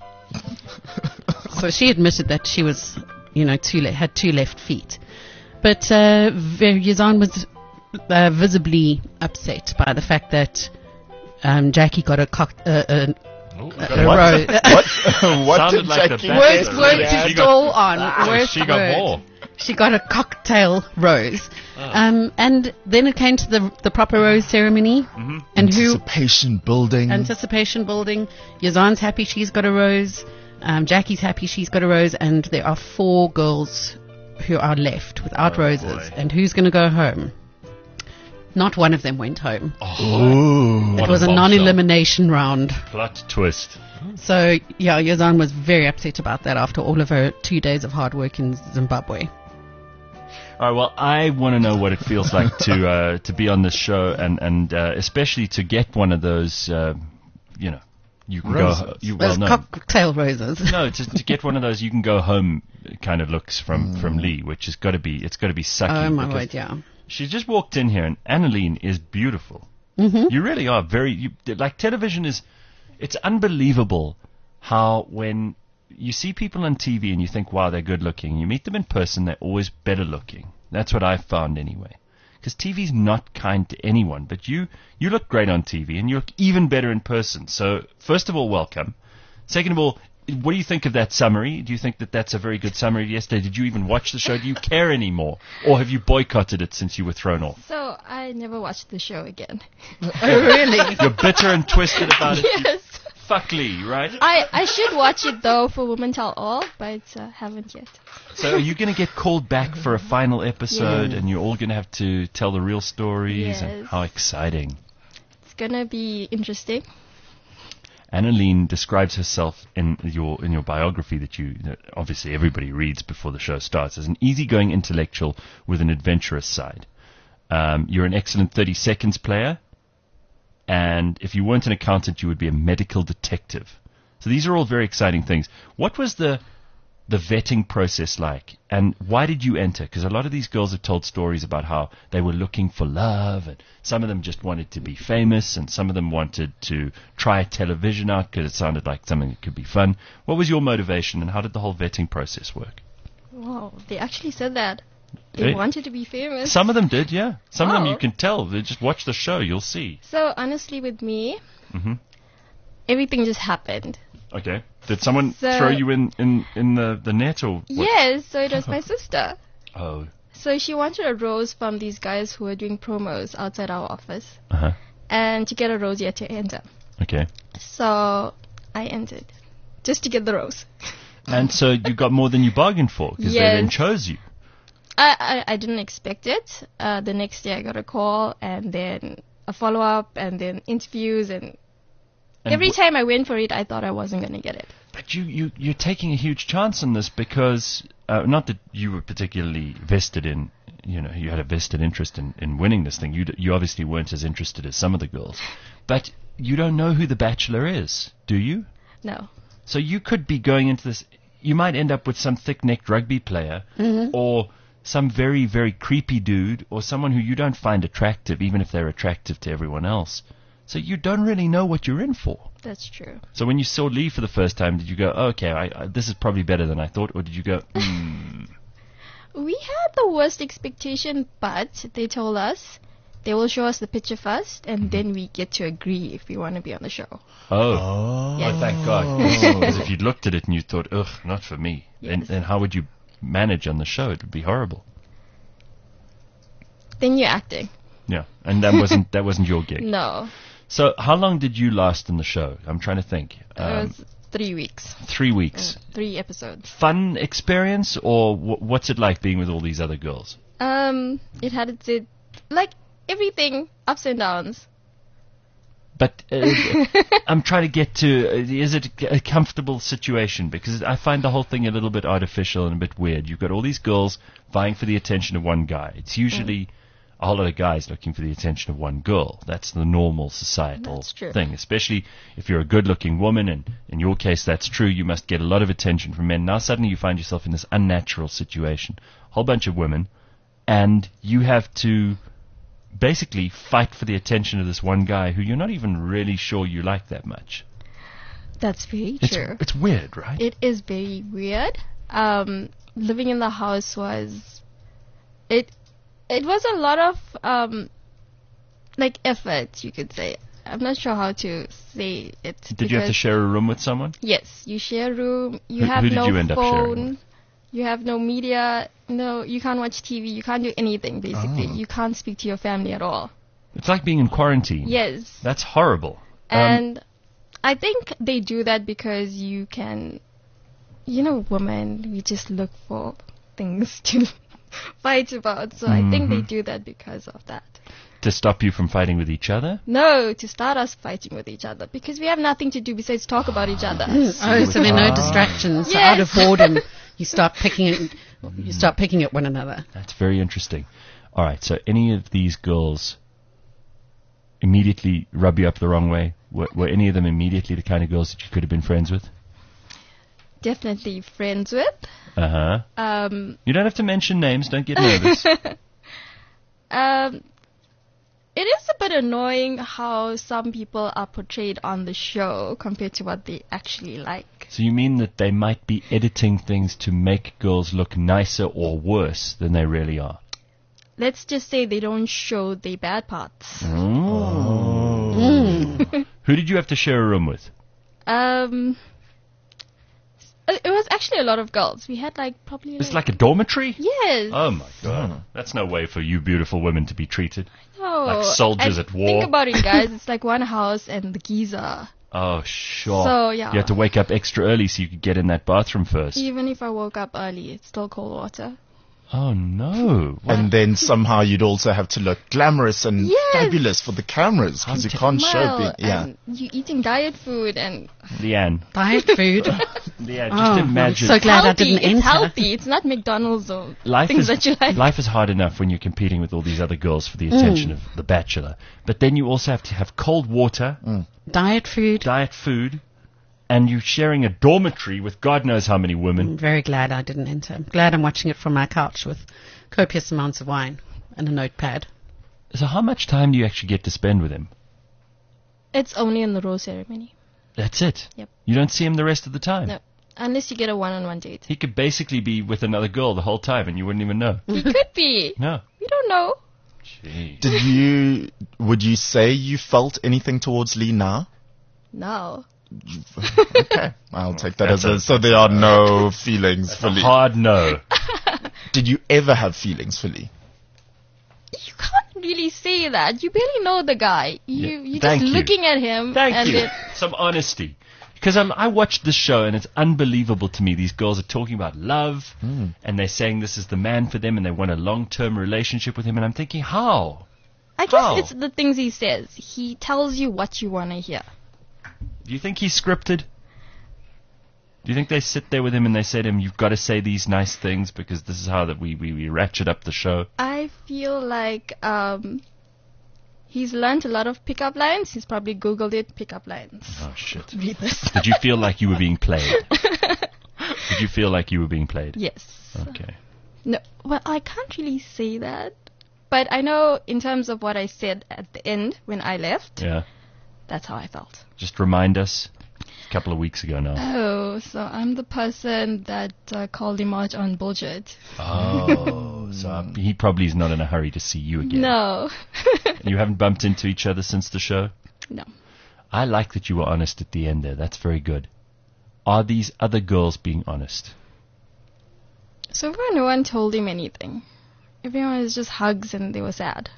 So she admitted that she was, you know, two le- had two left feet. But uh, Ver- Yazan was uh, visibly upset by the fact that um, Jackie got a cock, uh, uh, Oh, a What? rose. what? what Sounded did like the Jackie best Worst That's word right. to She stall on. So Worst she got word. more. She got a cocktail rose. Um, and then it came to the the proper rose ceremony. Mm-hmm. And who Anticipation building. anticipation building. Yazan's happy she's got a rose. Um, Jackie's happy she's got a rose. And there are four girls who are left without Oh, roses. boy. And who's going to go home? Not one of them went home. Ooh. It What was a a bombshell. non-elimination round. Plot twist. So, yeah, Yazan was very upset about that after all of her two days of hard work in Zimbabwe. All right. Well, I want to know what it feels like to uh, to be on this show, and and uh, especially to get one of those, uh, you know, you can Roses. go. You, well, Those no, cocktail roses. no, to, to get one of those, you can go home kind of looks from from Lee, which has got to be it's got to be sucky. Oh, my because word, yeah. She just walked in here, and Annalene is beautiful. Mm-hmm. You really are very you, like television is. It's unbelievable how when you see people on T V and you think, wow, they're good looking. You meet them in person, they're always better looking. That's what I've found anyway. Because T V's not kind to anyone, but you you look great on T V and you look even better in person. So first of all, welcome. Second of all, what do you think of that summary? Do you think that that's a very good summary of yesterday? Did you even watch the show? Do you care anymore? Or have you boycotted it since you were thrown off? So I never watched the show again. Oh, really? You're bitter and twisted about it. Yes. Fuck Lee, right? I, I should watch it though for Women Tell All, but uh, haven't yet. So are you going to get called back for a final episode, Yes. and you're all going to have to tell the real stories? And Yes. how exciting. It's gonna be interesting. Annaline describes herself in your in your biography that you that obviously everybody reads before the show starts as an easygoing intellectual with an adventurous side. Um, you're an excellent thirty seconds player, and if you weren't an accountant, you would be a medical detective. So these are all very exciting things. What was the the vetting process like, and why did you enter? Because a lot of these girls have told stories about how they were looking for love, and some of them just wanted to be famous, and some of them wanted to try television out because it sounded like something that could be fun. What was your motivation, and how did the whole vetting process work? Wow, they actually said that. They Eh? wanted to be famous. Some of them did, yeah. Some of them Oh. you can tell. They just watch the show, you'll see. So honestly, with me, hmm everything just happened. Okay. Did someone So- throw you in, in, in the, the net, or what? Yes, so it was my sister. Oh, So she wanted a rose from these guys who were doing promos outside our office. uh-huh. And to get a rose, you had to enter. Okay. So I entered just to get the rose. And so you got more than you bargained for, because they then Yes. chose you. I, I, I didn't expect it. Uh, the next day I got a call and then a follow-up and then interviews. And, And every wh- time I went for it, I thought I wasn't going to get it. But you, you, you're taking a huge chance on this because, uh, not that you were particularly vested in, you know, you had a vested interest in, in winning this thing. You, d- you obviously weren't as interested as some of the girls. But you don't know who the Bachelor is, do you? No. So you could be going into this, you might end up with some thick-necked rugby player or some very, very creepy dude or someone who you don't find attractive, even if they're attractive to everyone else. So you don't really know what you're in for. That's true. So when you saw Lee for the first time, did you go, oh, okay, I, I, this is probably better than I thought, or did you go, hmm, We had the worst expectation, but they told us they will show us the picture first, and then we get to agree if we want to be on the show. oh, Oh. Yes. oh, thank God. Because if you'd looked at it and you thought, ugh, not for me, then, Yes. then how would you manage on the show? It would be horrible. Then you're acting. Yeah, and that wasn't that wasn't your gig. No. So how long did you last in the show? I'm trying to think. It Um, was three weeks. three weeks. Three episodes. Fun experience, or wh- what's it like being with all these other girls? Um, it had its, it, like, everything, ups and downs. But uh, I'm trying to get to, uh, is it a comfortable situation? Because I find the whole thing a little bit artificial and a bit weird. You've got all these girls vying for the attention of one guy. It's usually a whole lot of guys looking for the attention of one girl. That's the normal societal That's true. thing, especially if you're a good-looking woman, and in your case that's true. You must get a lot of attention from men. Now suddenly you find yourself in this unnatural situation. A whole bunch of women, and you have to basically fight for the attention of this one guy who you're not even really sure you like that much. That's very It's, true. it's weird, right? It is very weird. Um, living in the house was, it, it was a lot of, um, like effort, you could say. I'm not sure how to say it. Did you have to because- share a room with someone? Yes, you share a room. You Who- have who did no you end up sharing phone. with? You have no media. No, you can't watch T V. You can't do anything. Basically, Oh. you can't speak to your family at all. It's like being in quarantine. Yes, That's horrible. Um, and I think they do that because you can, you know, women. We just look for things to fight about. So I think they Mhm. do that because of that. to stop you from fighting with each other? No, to start us fighting with each other because we have nothing to do besides talk about each other. Oh, so there are no distractions. So out of Yes. boredom, you start picking at, you start picking at one another. That's very interesting. All right, so any of these girls immediately rub you up the wrong way? Were, were any of them immediately the kind of girls that you could have been friends with? Definitely friends with. Uh-huh. Um, You don't have to mention names. Don't get nervous. Um, it is a bit annoying how some people are portrayed on the show compared to what they actually like. So you mean that they might be editing things to make girls look nicer or worse than they really are? Let's just say they don't show their bad parts. Oh. Who did you have to share a room with? Um, it it was actually a lot of girls. We had like probably It's like a dormitory? yes. Oh my god. That's no way for you beautiful women to be treated. No. like soldiers And at war. Think about it, guys. It's like one house and the geyser Oh, sure. So, yeah. You had to wake up extra early so you could get in that bathroom first. Even if I woke up early, it's still cold water. Oh, no. What? And then somehow you'd also have to look glamorous and Yes. fabulous for the cameras because you can't show Smile, being, yeah. and you eating diet food and Leanne, Diet food. Leanne, just Oh, I'm imagine. so glad healthy. I didn't it's enter. healthy. It's not McDonald's or Life things is, that you like. life is hard enough when you're competing with all these other girls for the attention of The Bachelor. But then you also have to have cold water, Diet food. diet food, and you're sharing a dormitory with God knows how many women. I'm very glad I didn't enter. I'm glad I'm watching it from my couch with copious amounts of wine and a notepad. So how much time do you actually get to spend with him? It's only in the rose ceremony. That's it. Yep. You don't see him the rest of the time. No. Unless you get a one-on-one date. He could basically be with another girl the whole time and you wouldn't even know. He could be. No. We don't know. Jeez. Did you, would you say you felt anything towards Lee now? No. Okay, I'll take that That's as a, a- so there are no feelings for Lee. Hard no. Did you ever have feelings for Lee? You can't really say that. You barely know the guy. You, Yeah. You're Thank just you. looking at him. Thank and you. Then, Some honesty. Because um, I watched the show and it's unbelievable to me. These girls are talking about love and they're saying this is the man for them and they want a long-term relationship with him. And I'm thinking, how? I guess How? it's the things he says. He tells you what you want to hear. Do you think he's scripted? Do you think they sit there with him and they say to him, you've got to say these nice things because this is how that we, we, we ratchet up the show? I feel like um, he's learned a lot of pickup lines. He's probably Googled it, pickup lines. Oh, shit. Read this. Did you feel like you were being played? Did you feel like you were being played? Yes. Okay. No, well, I can't really say that. But I know in terms of what I said at the end when I left, Yeah. that's how I felt. Just remind us. A couple of weeks ago now. Oh, so I'm the person that uh, called him out on bullshit. Oh, so um, he probably is not in a hurry to see you again. No. You haven't bumped into each other since the show? No. I like that you were honest at the end there. That's very good. Are these other girls being honest? So far, no one told him anything. Everyone was just hugs and they were sad.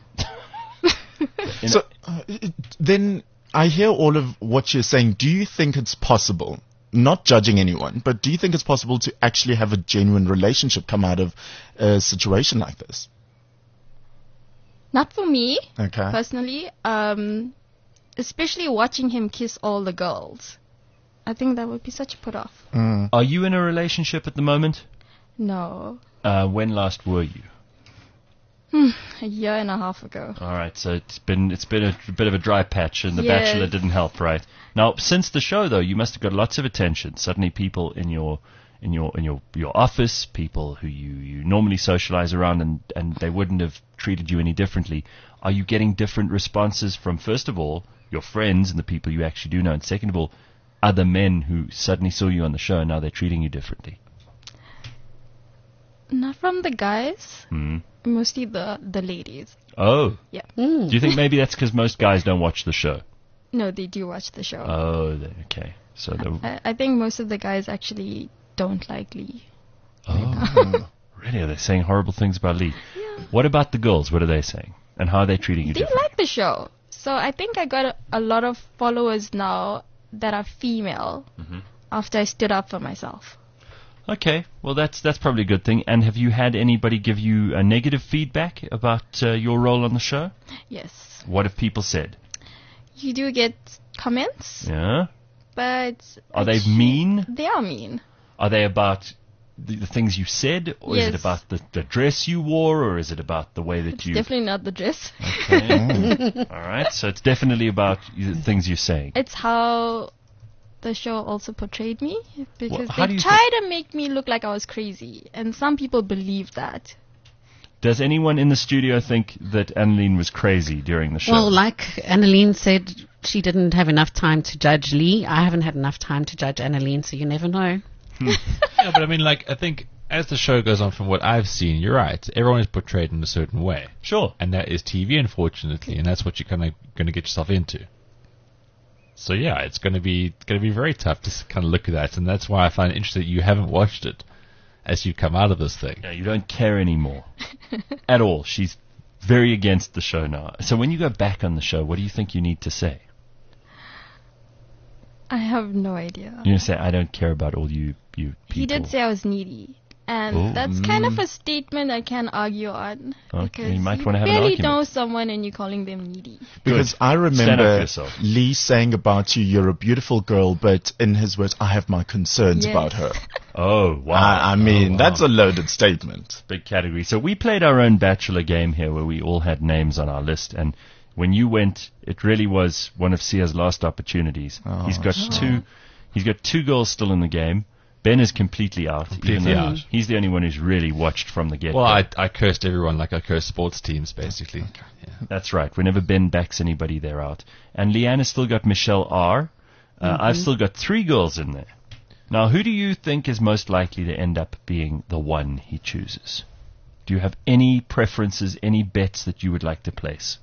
In- So uh, it- then I hear all of what you're saying. Do you think it's possible, not judging anyone, but do you think it's possible to actually have a genuine relationship come out of a situation like this? Not for me, Okay. personally. Um, especially watching him kiss all the girls. I think that would be such a put off. Mm. Are you in a relationship at the moment? No. Uh, when last were you? A year and a half ago. All right, so it's been it's been a, bit of a dry patch, and The Yes. Bachelor didn't help, right? Now, since the show, though, you must have got lots of attention. Suddenly, people in your in your in your your office, people who you, you normally socialize around, and and they wouldn't have treated you any differently. Are you getting different responses from, first of all, your friends and the people you actually do know, and second of all, other men who suddenly saw you on the show and now they're treating you differently? Not from the guys, Hmm. mostly the, the ladies. Oh, Yeah. Mm. do you think maybe that's because most guys don't watch the show? No, they do watch the show. Oh, they- okay. So the I, I think most of the guys actually don't like Lee. oh, really? Are they saying horrible things about Lee? Yeah. What about the girls? What are they saying? And how are they treating you They differently? like the show. So I think I got a, a lot of followers now that are female Mhm. after I stood up for myself. Okay, well that's that's probably a good thing. And have you had anybody give you a negative feedback about uh, your role on the show? Yes. What have people said? You do get comments, Yeah. but... Are they actu- mean? They are mean. Are they about the, the things you said, or is it Yes. about the, the dress you wore, or is it about the way that It's you? definitely not the dress. Okay. All right, so it's definitely about the things you're saying. It's how the show also portrayed me, because how do they you try to make me look like I was crazy, and some people believe that. Does anyone in the studio think that Annalene was crazy during the show? Well, like Annalene said, she didn't have enough time to judge Lee. I haven't had enough time to judge Annalene, so you never know. Yeah, but I mean, like, I think as the show goes on, from what I've seen, you're right. Everyone is portrayed in a certain way, Sure. and that is T V, unfortunately, and that's what you're kind of going to get yourself into. So yeah, it's going to be going to be very tough to kind of look at that, and that's why I find it interesting that you haven't watched it as you come out of this thing. Yeah, you don't care anymore at all. She's very against the show now. So when you go back on the show, what do you think you need to say? I have no idea. You say, I don't care about all you, you people. He did say I was needy. And Oh. that's kind of a statement I can't argue on. Okay, Because you might wanna have an barely argument. know someone and you're calling them needy. Because I Stand up for remember yourself. Lee saying about you, you're a beautiful girl, but in his words, I have my concerns Yes. about her. Oh, wow. I, I mean, Oh, wow. that's a loaded statement. Big category. So we played our own Bachelor game here where we all had names on our list. And when you went, it really was one of Sia's last opportunities. Oh, he's got shame. two, he's got two girls still in the game. Ben is completely out. Completely even though out. He's the only one who's really watched from the get-go. Well, I, I cursed everyone like I cursed sports teams, basically. Yeah. That's right. Whenever Ben backs anybody, they're out. And Leanne has still got Michelle R. Uh, I've still got three girls in there. Now, who do you think is most likely to end up being the one he chooses? Do you have any preferences, any bets that you would like to place?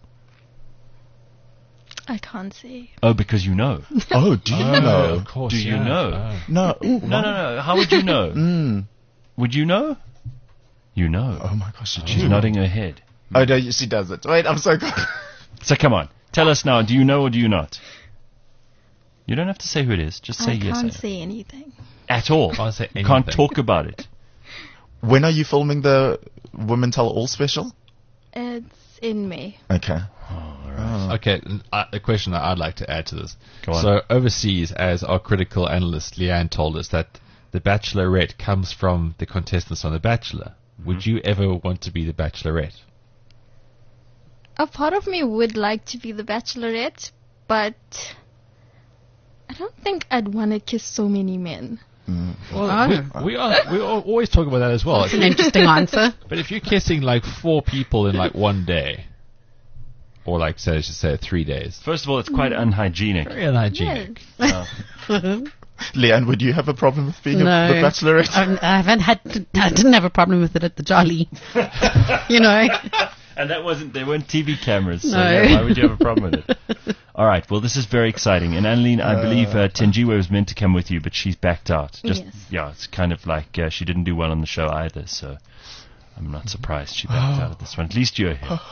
I can't say. Oh, because you know. Oh, do you Oh, know? of course. Do you yeah. know? Oh. No. No, no, no. How would you know? Mm. Would you know? You know. Oh my gosh, did She's you? nodding her head. Oh, no, she does it. Wait, I'm so good. So come on. Tell us now. Do you know or do you not? You don't have to say who it is. Just say I yes. can't or no. say anything. At all. Can't say You can't anything. talk about it. When are you filming the Women Tell All special? It's in May. Okay. Okay, n- uh, a question that I'd like to add to this. Go on. So overseas, as our critical analyst Leanne told us, that the Bachelorette comes from the contestants on The Bachelor. Would you ever want to be the Bachelorette? A part of me would like to be the Bachelorette, but I don't think I'd want to kiss so many men. Well, Oh. we, we are we al- always talk about that as well. That's an interesting answer. But if you're kissing like four people in like one day, or like say, I should say three days, First of all, it's quite unhygienic. very unhygienic. Yes. Leanne, would you have a problem with being No. a, the Bachelorette? I'm- I haven't had. To, I didn't have a problem with it at the Jolly. You know. And that wasn't, there weren't T V cameras, so No. yeah, why would you have a problem with it? All right, well, this is very exciting. And Annalene, I believe uh, Tenjiwe was meant to come with you, but she's backed out. Just Yes. Yeah, it's kind of like uh, she didn't do well on the show either, so I'm not surprised she backed out of this one. At least you're here.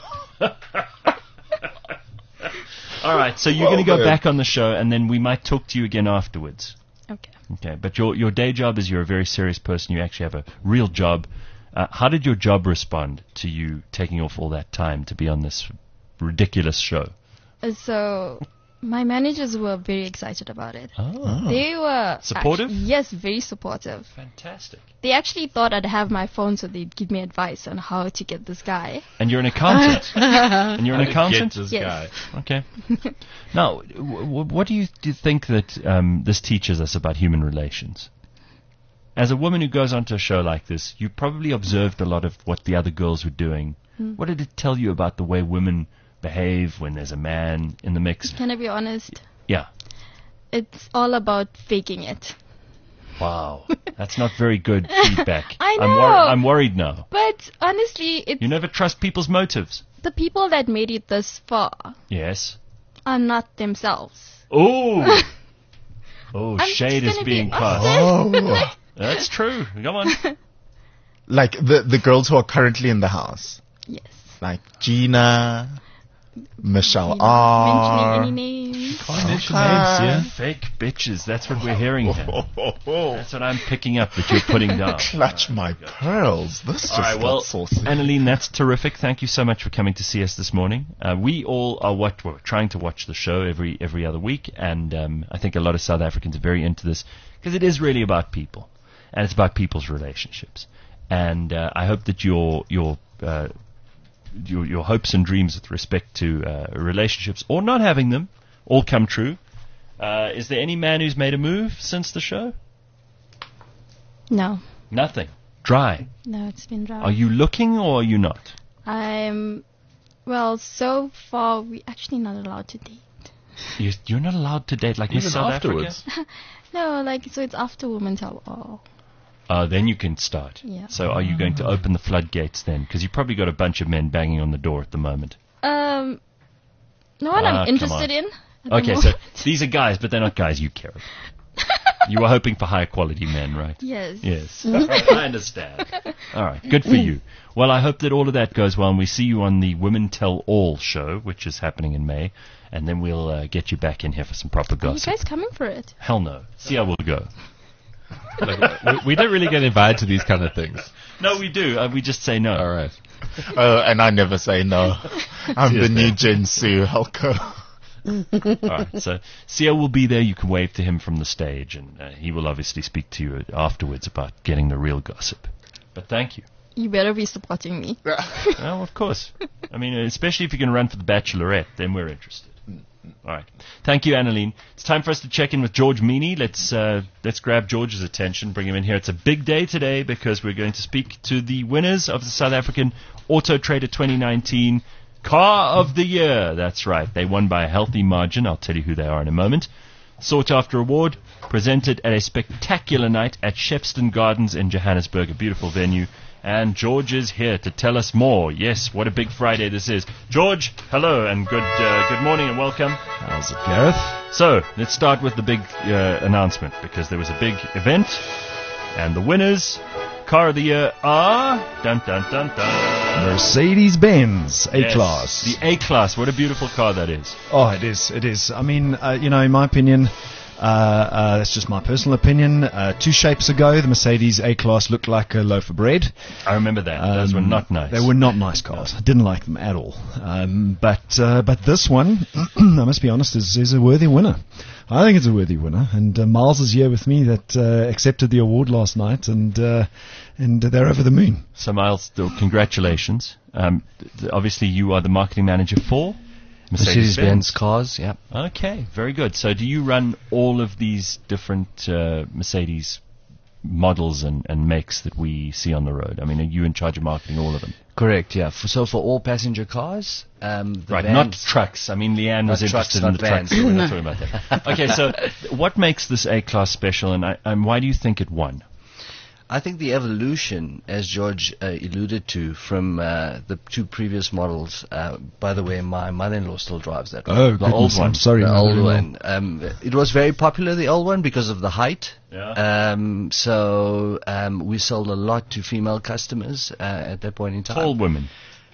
All right, so you're going to go Well, back on the show, and then we might talk to you again afterwards. Okay. Okay, but your your day job is you're a very serious person. You actually have a real job. Uh, how did your job respond to you taking off all that time to be on this ridiculous show? Uh, So, my managers were very excited about it. Oh, They were Supportive? actu- yes, very supportive. fantastic! They actually thought I'd have my phone, so they'd give me advice on how to get this guy. And you're an accountant. and you're an accountant. Get this Yes. guy. Okay. Now, w- w- what do you, do you think that um, this teaches us about human relations? As a woman who goes onto a show like this, you probably observed a lot of what the other girls were doing. What did it tell you about the way women behave when there's a man in the mix? Can I be honest? Yeah. It's all about faking it. Wow. That's not very good feedback. I I'm, know. I'm worried now. But honestly, it's You never trust people's motives. the people that made it this far Yes. are not themselves. Oh. Oh, I'm shade just is gonna be being honest. cast. Oh. That's true. Come on. Like the, the girls who are currently in the house. Yes. Like Gina, Michelle Mentioning R. any names. Can't mention Okay. names, yeah. Fake bitches. That's what we're hearing here. That's what I'm picking up that you're putting down. Clutch my pearls. This just All right, got well, saucy. Annalene, that's terrific. Thank you so much for coming to see us this morning. Uh, we all are what we're trying to watch the show every every other week, and um, I think a lot of South Africans are very into this because it is really about people, and it's about people's relationships. And uh, I hope that your your uh, your your hopes and dreams with respect to uh, relationships or not having them all come true. Uh, is there any man who's made a move since the show? No. Nothing. Dry. No, it's been dry. Are you looking or are you not? I'm. Well, so far, we're actually not allowed to date. You, you're not allowed to date like Miss Even South afterwards. Africa? No, like, so it's after Women Tell All. Uh, then you can start. Yeah. So are you going to open the floodgates then? Because you've probably got a bunch of men banging on the door at the moment. Um, no one Ah, I'm come interested on. in. at the Okay, so moment. these are guys, but they're not guys you care about. You were hoping for higher quality men, right? Yes. Yes. I understand. All right. Good for you. Well, I hope that all of that goes well, and we see you on the Women Tell All show, which is happening in May, and then we'll uh, get you back in here for some proper Are you gossip. guys coming for it? Hell no. See how we'll go. Like, we, we don't really get invited to these kind of things. No, we do. Uh, we just say no. All right. Oh, and I never say no. I'm the new Gen Sue Helco. All right. So Sia will be there. You can wave to him from the stage, and uh, he will obviously speak to you afterwards about getting the real gossip. But thank you. You better be supporting me. Well, of course. I mean, especially if you can run for the Bachelorette, then we're interested. All right. Thank you, Annaline. It's time for us to check in with George Meany. Let's uh, let's grab George's attention, bring him in here. It's a big day today because we're going to speak to the winners of the South African Auto Trader twenty nineteen Car of the Year. That's right. They won by a healthy margin. I'll tell you who they are in a moment. Sought after award presented at a spectacular night at Shepstone Gardens in Johannesburg, a beautiful venue. And George is here to tell us more. Yes, what a big Friday this is. George, hello and good uh, good morning and welcome. How's it, Gareth? So, let's start with the big uh, announcement, because there was a big event, and the winners, Car of the Year, are... Dun, dun, dun, dun. Mercedes-Benz Yes, A-Class. the A-Class. What a beautiful car that is. Oh, it is. It is. I mean, uh, you know, in my opinion, uh, uh, that's just my personal opinion. Uh, two shapes ago, the Mercedes A-Class looked like a loaf of bread. I remember that. Those were Um, not nice. They were not nice cars. I didn't like them at all. Um, but uh, but this one, I must be honest, is, is a worthy winner. I think it's a worthy winner. And uh, Miles is here with me that uh, accepted the award last night, and uh, and they're over the moon. So, Miles, still, congratulations. Um, th- th- obviously, you are the marketing manager for Mercedes-Benz cars, yeah. Okay, very good. So do you run all of these different uh, Mercedes models and, and makes that we see on the road? I mean, are you in charge of marketing all of them? Correct, yeah. For, so for all passenger cars, um, the Right, vans, not trucks. I mean, Leanne was Not trucks, interested in not the trucks. vans. So we're not talking about that. Okay, so what makes this A-Class special, and, I, and why do you think it won? I think the evolution, as George uh, alluded to, from uh, the two previous models. Uh, by the way, my mother-in-law still drives that one. Oh, The old goodness, one. I'm sorry. The old mother-in-law. one. Um, it was very popular, the old one, because of the height. Yeah. Um, so um, we sold a lot to female customers uh, at that point in time. Tall women.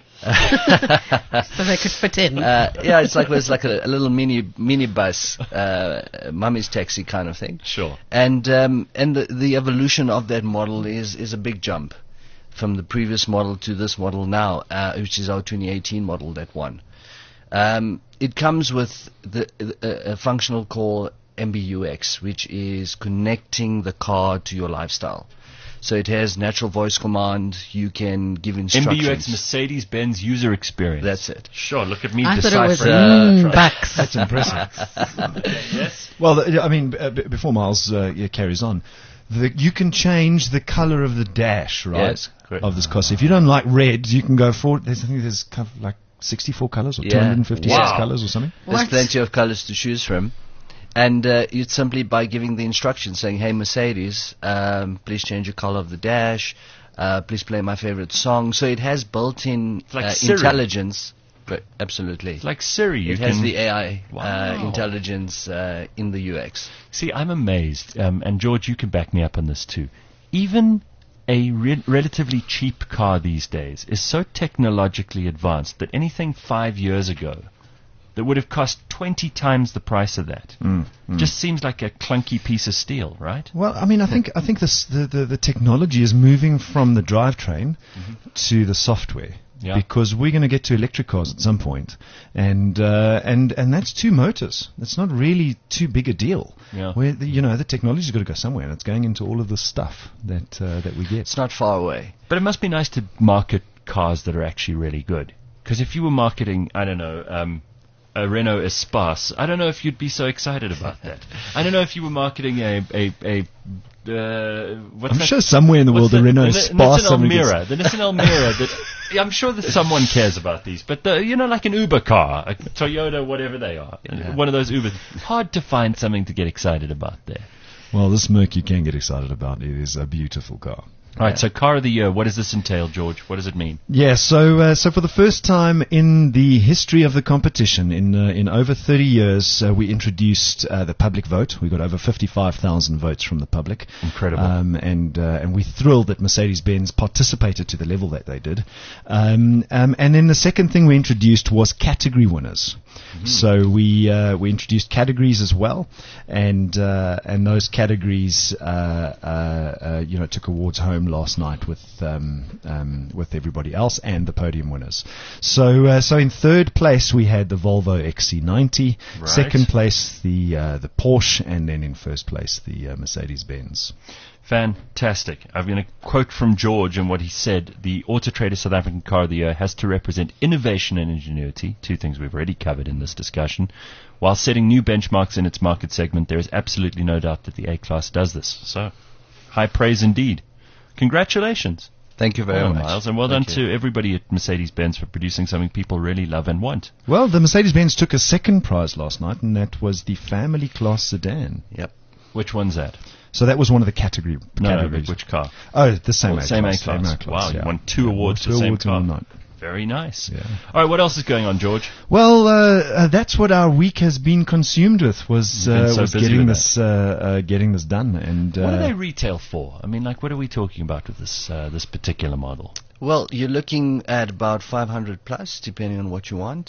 So they could fit in. Uh, yeah, it's like it was like a, a little mini minibus, uh, mummy's taxi kind of thing. Sure. And um, and the, the evolution of that model is is a big jump from the previous model to this model now, uh, which is our twenty eighteen model that won. Um, it comes with the a, a functional called M B U X, which is connecting the car to your lifestyle. So it has natural voice command. You can give M instructions. B U X, Mercedes-Benz User Experience. That's it. Sure, look at me I thought it was deciphering. mm, bucks. That's impressive. Yes? Well, the, I mean, uh, b- before Miles uh, yeah, carries on, the, you can change the color of the dash, right? Yes, correct. Of this car. So if you don't like red, you can go for. There's, I think there's kind of like sixty-four colors or Yeah. two hundred fifty-six Wow. colors or something. There's What? plenty of colors to choose from. And uh, it's simply by giving the instructions saying, hey, Mercedes, um, please change the color of the dash. Uh, please play my favorite song. So it has built-in like uh, Siri. intelligence. But absolutely. Like Siri, you it has can... the A I Wow. uh, intelligence uh, in the U X. See, I'm amazed, um, and George, you can back me up on this too. Even a re- relatively cheap car these days is so technologically advanced that anything five years ago that would have cost twenty times the price of that just seems like a clunky piece of steel, right? Well, I mean, I think I think this, the, the the technology is moving from the drivetrain to the software. Yeah. Because we're going to get to electric cars at some point, and uh, and and that's two motors. That's not really too big a deal. Yeah. Where the, you know the technology's got to go somewhere, and it's going into all of the stuff that uh, that we get. It's not far away. But it must be nice to market cars that are actually really good. Because if you were marketing, I don't know, um, a Renault Espace, I don't know if you'd be so excited about that. I don't know if you were marketing a a a. Uh, what's I'm that? sure somewhere in the What's world the Renault N- Espace. Nissan somebody gets- Almira, the Nissan Almira. That, yeah, I'm sure that someone cares about these, but the, you know, like an Uber car, a Toyota, whatever they are, Yeah. one of those Ubers. Hard to find something to get excited about there. Well, this Merc you can get excited about. It is a beautiful car. All right, so car of the year, what does this entail, George? What does it mean? Yeah, so uh, so for the first time in the history of the competition, in uh, in over thirty years, uh, we introduced uh, the public vote. We got over fifty-five thousand votes from the public. Incredible. Um, and uh, and we're thrilled that Mercedes-Benz participated to the level that they did. Um, um, and then the second thing we introduced was category winners. Mm-hmm. So we uh, we introduced categories as well, and uh, and those categories uh, uh, uh, you know took awards home last night with um, um, with everybody else and the podium winners. So uh, so in third place we had the Volvo X C ninety, right. Second place the uh, the Porsche, and then in first place the uh, Mercedes-Benz. Fantastic. I'm going to quote from George and what he said. The Auto Trader South African Car of the Year has to represent innovation and ingenuity, two things we've already covered in this discussion. While setting new benchmarks in its market segment, there is absolutely no doubt that the A-Class does this. So, high praise indeed. Congratulations. Thank you very well, much. Miles, and well Thank done you. to everybody at Mercedes-Benz for producing something people really love and want. Well, the Mercedes-Benz took a second prize last night, and that was the family class sedan. Yep. Which one's that? So that was one of the category No, no, categories. but which car? Oh, the same Oh, A-class. same A-class. Same A-class, Wow, you yeah. won two Yeah, awards two for the same awards in car. one night. Very nice. Yeah. All right, what else is going on, George? Well, uh, uh, that's what our week has been consumed with, was You've been uh, so was busy getting with this uh, uh, getting this done. And uh, What do they retail for? I mean, like, what are we talking about with this uh, this particular model? Well, you're looking at about five hundred plus, depending on what you want.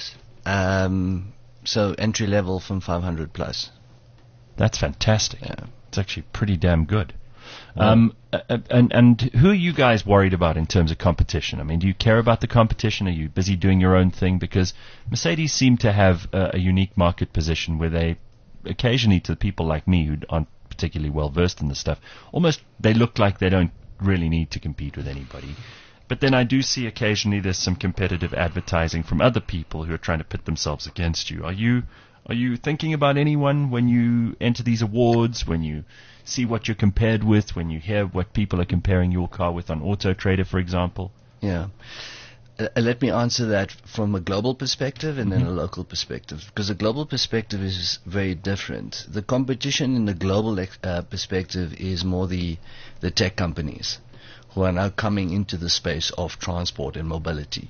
Um, so entry level from five hundred plus. That's fantastic. Yeah. It's actually pretty damn good. Um, uh, and and who are you guys worried about in terms of competition? I mean, do you care about the competition? Are you busy doing your own thing? Because Mercedes seem to have uh, a unique market position where they, occasionally to people like me who aren't particularly well versed in this stuff, almost they look like they don't really need to compete with anybody. But then I do see occasionally there's some competitive advertising from other people who are trying to pit themselves against you. Are you are you thinking about anyone when you enter these awards, when you see what you're compared with, when you hear what people are comparing your car with on Auto Trader, for example? Yeah. Uh, let me answer that from a global perspective and then a local perspective, because the global perspective is very different. The competition in the global ex- uh, perspective is more the the tech companies who are now coming into the space of transport and mobility.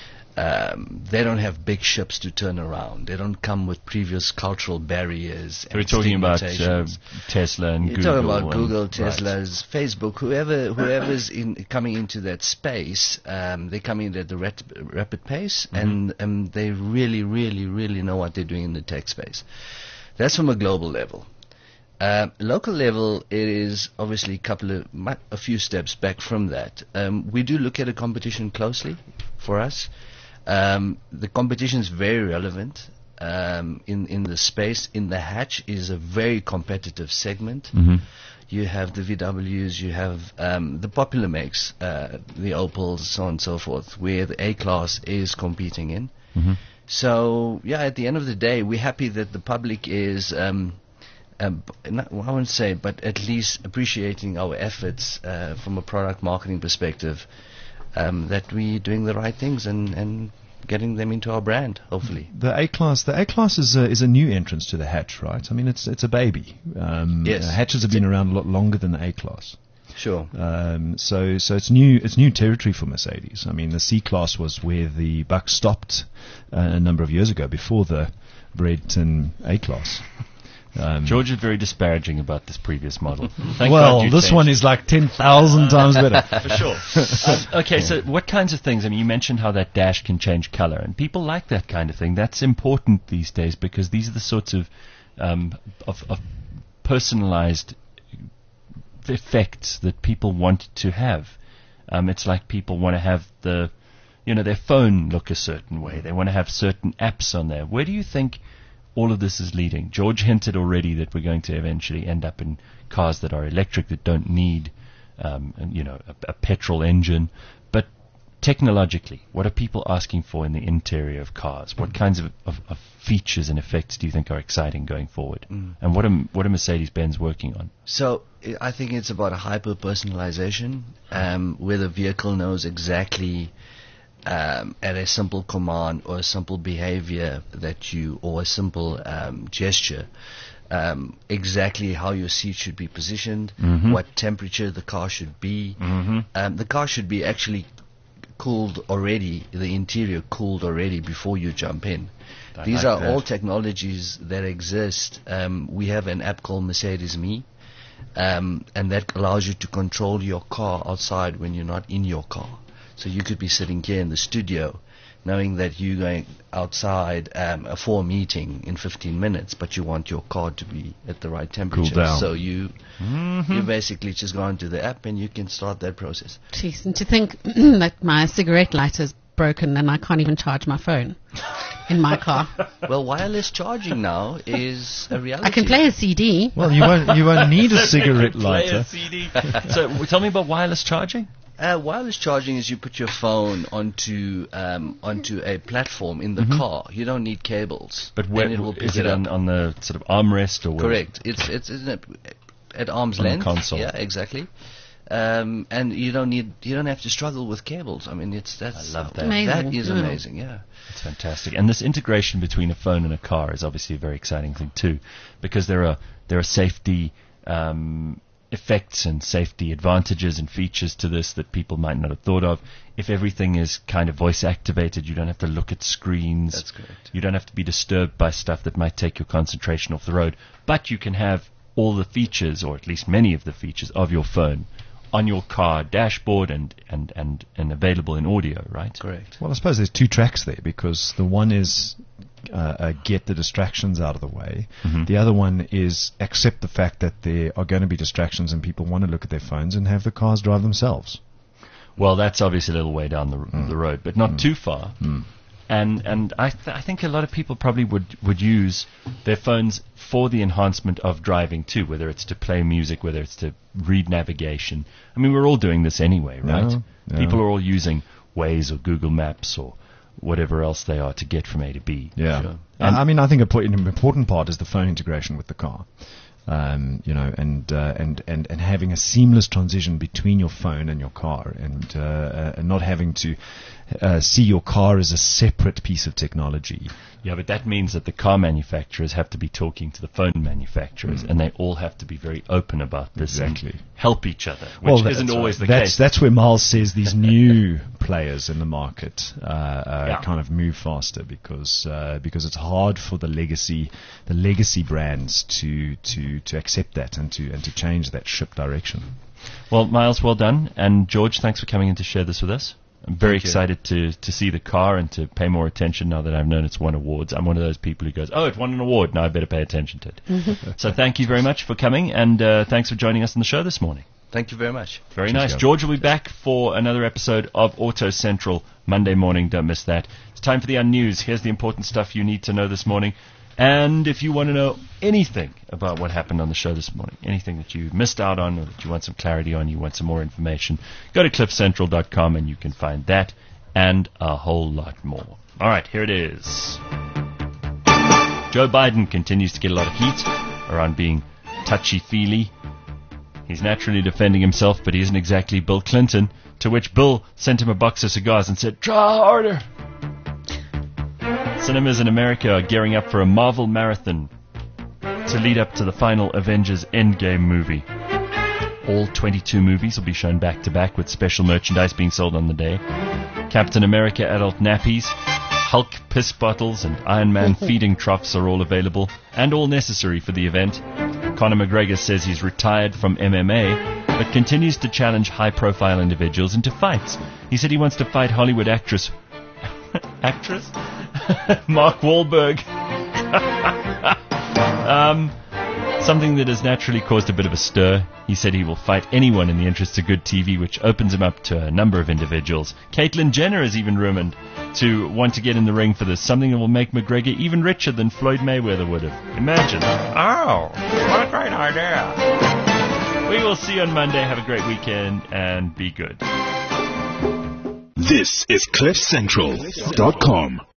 Um, they don't have big ships to turn around. They don't come with previous cultural barriers. So we're and talking about uh, stigmatizations. Tesla and You're Google. talking about and- Google, right. Tesla's, Facebook, whoever, whoever's in coming into that space. Um, they come in at the rat- rapid pace, Mm-hmm. and um, they really, really, really know what they're doing in the tech space. That's from a global level. Uh, local level, it is obviously a couple of mu- a few steps back from that. Um, we do look at a competition closely for us. Um, the competition is very relevant um, in in the space. In the hatch is a very competitive segment. Mhm. You have the V Ws, you have um, the popular makes, uh, the Opels, so on and so forth, where the A-Class is competing in. Mhm. So, yeah, at the end of the day, we're happy that the public is, um, um, not, well, I wouldn't say, but at least appreciating our efforts uh, from a product marketing perspective, um, that we're doing the right things and, and getting them into our brand, hopefully. the A-Class, the A-Class is a, is a new entrance to the hatch, right? I mean, it's it's a baby. Um, Yes. uh, hatches have been around a lot longer than the A-Class. Sure. Um, so so it's new it's new territory for Mercedes. I mean, the C-Class was where the buck stopped uh, a number of years ago, before the Bredton A-Class. Um, George is very disparaging about this previous model. Thank well, God you this changed. one is like ten thousand times better. For sure. um, okay, so what kinds of things? I mean, you mentioned how that dash can change color, and people like that kind of thing. That's important these days because these are the sorts of um, of, of personalized effects that people want to have. Um, it's like people want to have the, you know, their phone look a certain way. They want to have certain apps on there. Where do you think all of this is leading? George hinted already that we're going to eventually end up in cars that are electric, that don't need, um, you know, a, a petrol engine. But technologically, what are people asking for in the interior of cars? What kinds of, of, of features and effects do you think are exciting going forward? Mm. And what are what are Mercedes-Benz working on? So I I think it's about a hyper personalization, um, where the vehicle knows exactly um, at a simple command or a simple behavior that you, or a simple um, gesture, um, exactly how your seat should be positioned, Mhm. what temperature the car should be. Mhm. Um, the car should be actually cooled already, the interior cooled already before you jump in. I These like are that. all technologies that exist. Um, we have an app called Mercedes Me, um, and that allows you to control your car outside when you're not in your car. So you could be sitting here in the studio knowing that you're going outside um, for a meeting in fifteen minutes, but you want your car to be at the right temperature. down. So you Mhm. you basically just go into the app and you can start that process. Jeez, and to think that my cigarette lighter's broken and I can't even charge my phone in my car. Well, wireless charging now is a reality. I can play a C D. Well, you won't you won't need a cigarette Play a lighter. C D. So w- tell me about wireless charging. Uh, wireless charging is you put your phone onto um, onto a platform in the Mhm. car. You don't need cables. But where and it will pick is it it up. on, on the sort of armrest or where? Correct. It's it's isn't it at arm's On the length. console. Yeah, exactly. Um, and you don't need you don't have to struggle with cables. I mean, it's that's I love that. Amazing. That is Yeah. amazing. Yeah. It's fantastic. And this integration between a phone and a car is obviously a very exciting thing too, because there are there are safety um, effects and safety advantages and features to this that people might not have thought of. If everything is kind of voice activated, you don't have to look at screens. That's correct. You don't have to be disturbed by stuff that might take your concentration off the road. But you can have all the features, or at least many of the features, of your phone on your car dashboard and, and, and, and available in audio, right? Correct. Well, I suppose there's two tracks there, because the one is uh, uh, get the distractions out of the way. Mhm. The other one is accept the fact that there are going to be distractions and people want to look at their phones, and have the cars drive themselves. Well, that's obviously a little way down the, the road, but not too far. Mm. And and I th- I think a lot of people probably would, would use their phones for the enhancement of driving too, whether it's to play music, whether it's to read navigation. I mean, we're all doing this anyway, right? Yeah, yeah. People are all using Waze or Google Maps or whatever else they are to get from A to B. Yeah. Sure. Uh, I mean, I think a po- an important part is the phone integration with the car. Um, you know, and, uh, and and and having a seamless transition between your phone and your car, and uh, uh, and not having to uh, see your car as a separate piece of technology. Yeah, but that means that the car manufacturers have to be talking to the phone manufacturers, Mm. and they all have to be very open about this Exactly. and help each other, which that's isn't always right. the that's, case. That's where Miles says these new players in the market uh, uh, Yeah. kind of move faster, because uh, because it's hard for the legacy the legacy brands to to, to accept that and to and to change that ship direction. Well, Miles, well done. And George, thanks for coming in to share this with us. I'm very Thank you. excited to, to see the car and to pay more attention now that I've known it's won awards. I'm one of those people who goes, oh, it won an award, now I better pay attention to it. So thank you very much for coming, and uh, thanks for joining us on the show this morning. Thank you very much. Very Cheers, nice. guys. George will be back for another episode of Auto Central Monday morning. Don't miss that. It's time for the unnews. Here's the important stuff you need to know this morning. And if you want to know anything about what happened on the show this morning, anything that you missed out on or that you want some clarity on, you want some more information, go to cliff central dot com and you can find that and a whole lot more. All right, here it is. Joe Biden continues to get a lot of heat around being touchy-feely. He's naturally defending himself, but he isn't exactly Bill Clinton, to which Bill sent him a box of cigars and said, "Try harder." Cinemas in America are gearing up for a Marvel marathon to lead up to the final Avengers Endgame movie. All twenty-two movies will be shown back-to-back, with special merchandise being sold on the day. Captain America adult nappies, Hulk piss bottles, and Iron Man feeding troughs are all available, and all necessary for the event. Conor McGregor says he's retired from M M A, but continues to challenge high-profile individuals into fights. He said he wants to fight Hollywood actress... actress? Mark Wahlberg. um, something that has naturally caused a bit of a stir. He said he will fight anyone in the interests of good T V, which opens him up to a number of individuals. Caitlyn Jenner is even rumored to want to get in the ring for this, something that will make McGregor even richer than Floyd Mayweather would have. Imagine. Oh, what a great idea. We will see you on Monday. Have a great weekend and be good. This is cliff central dot com.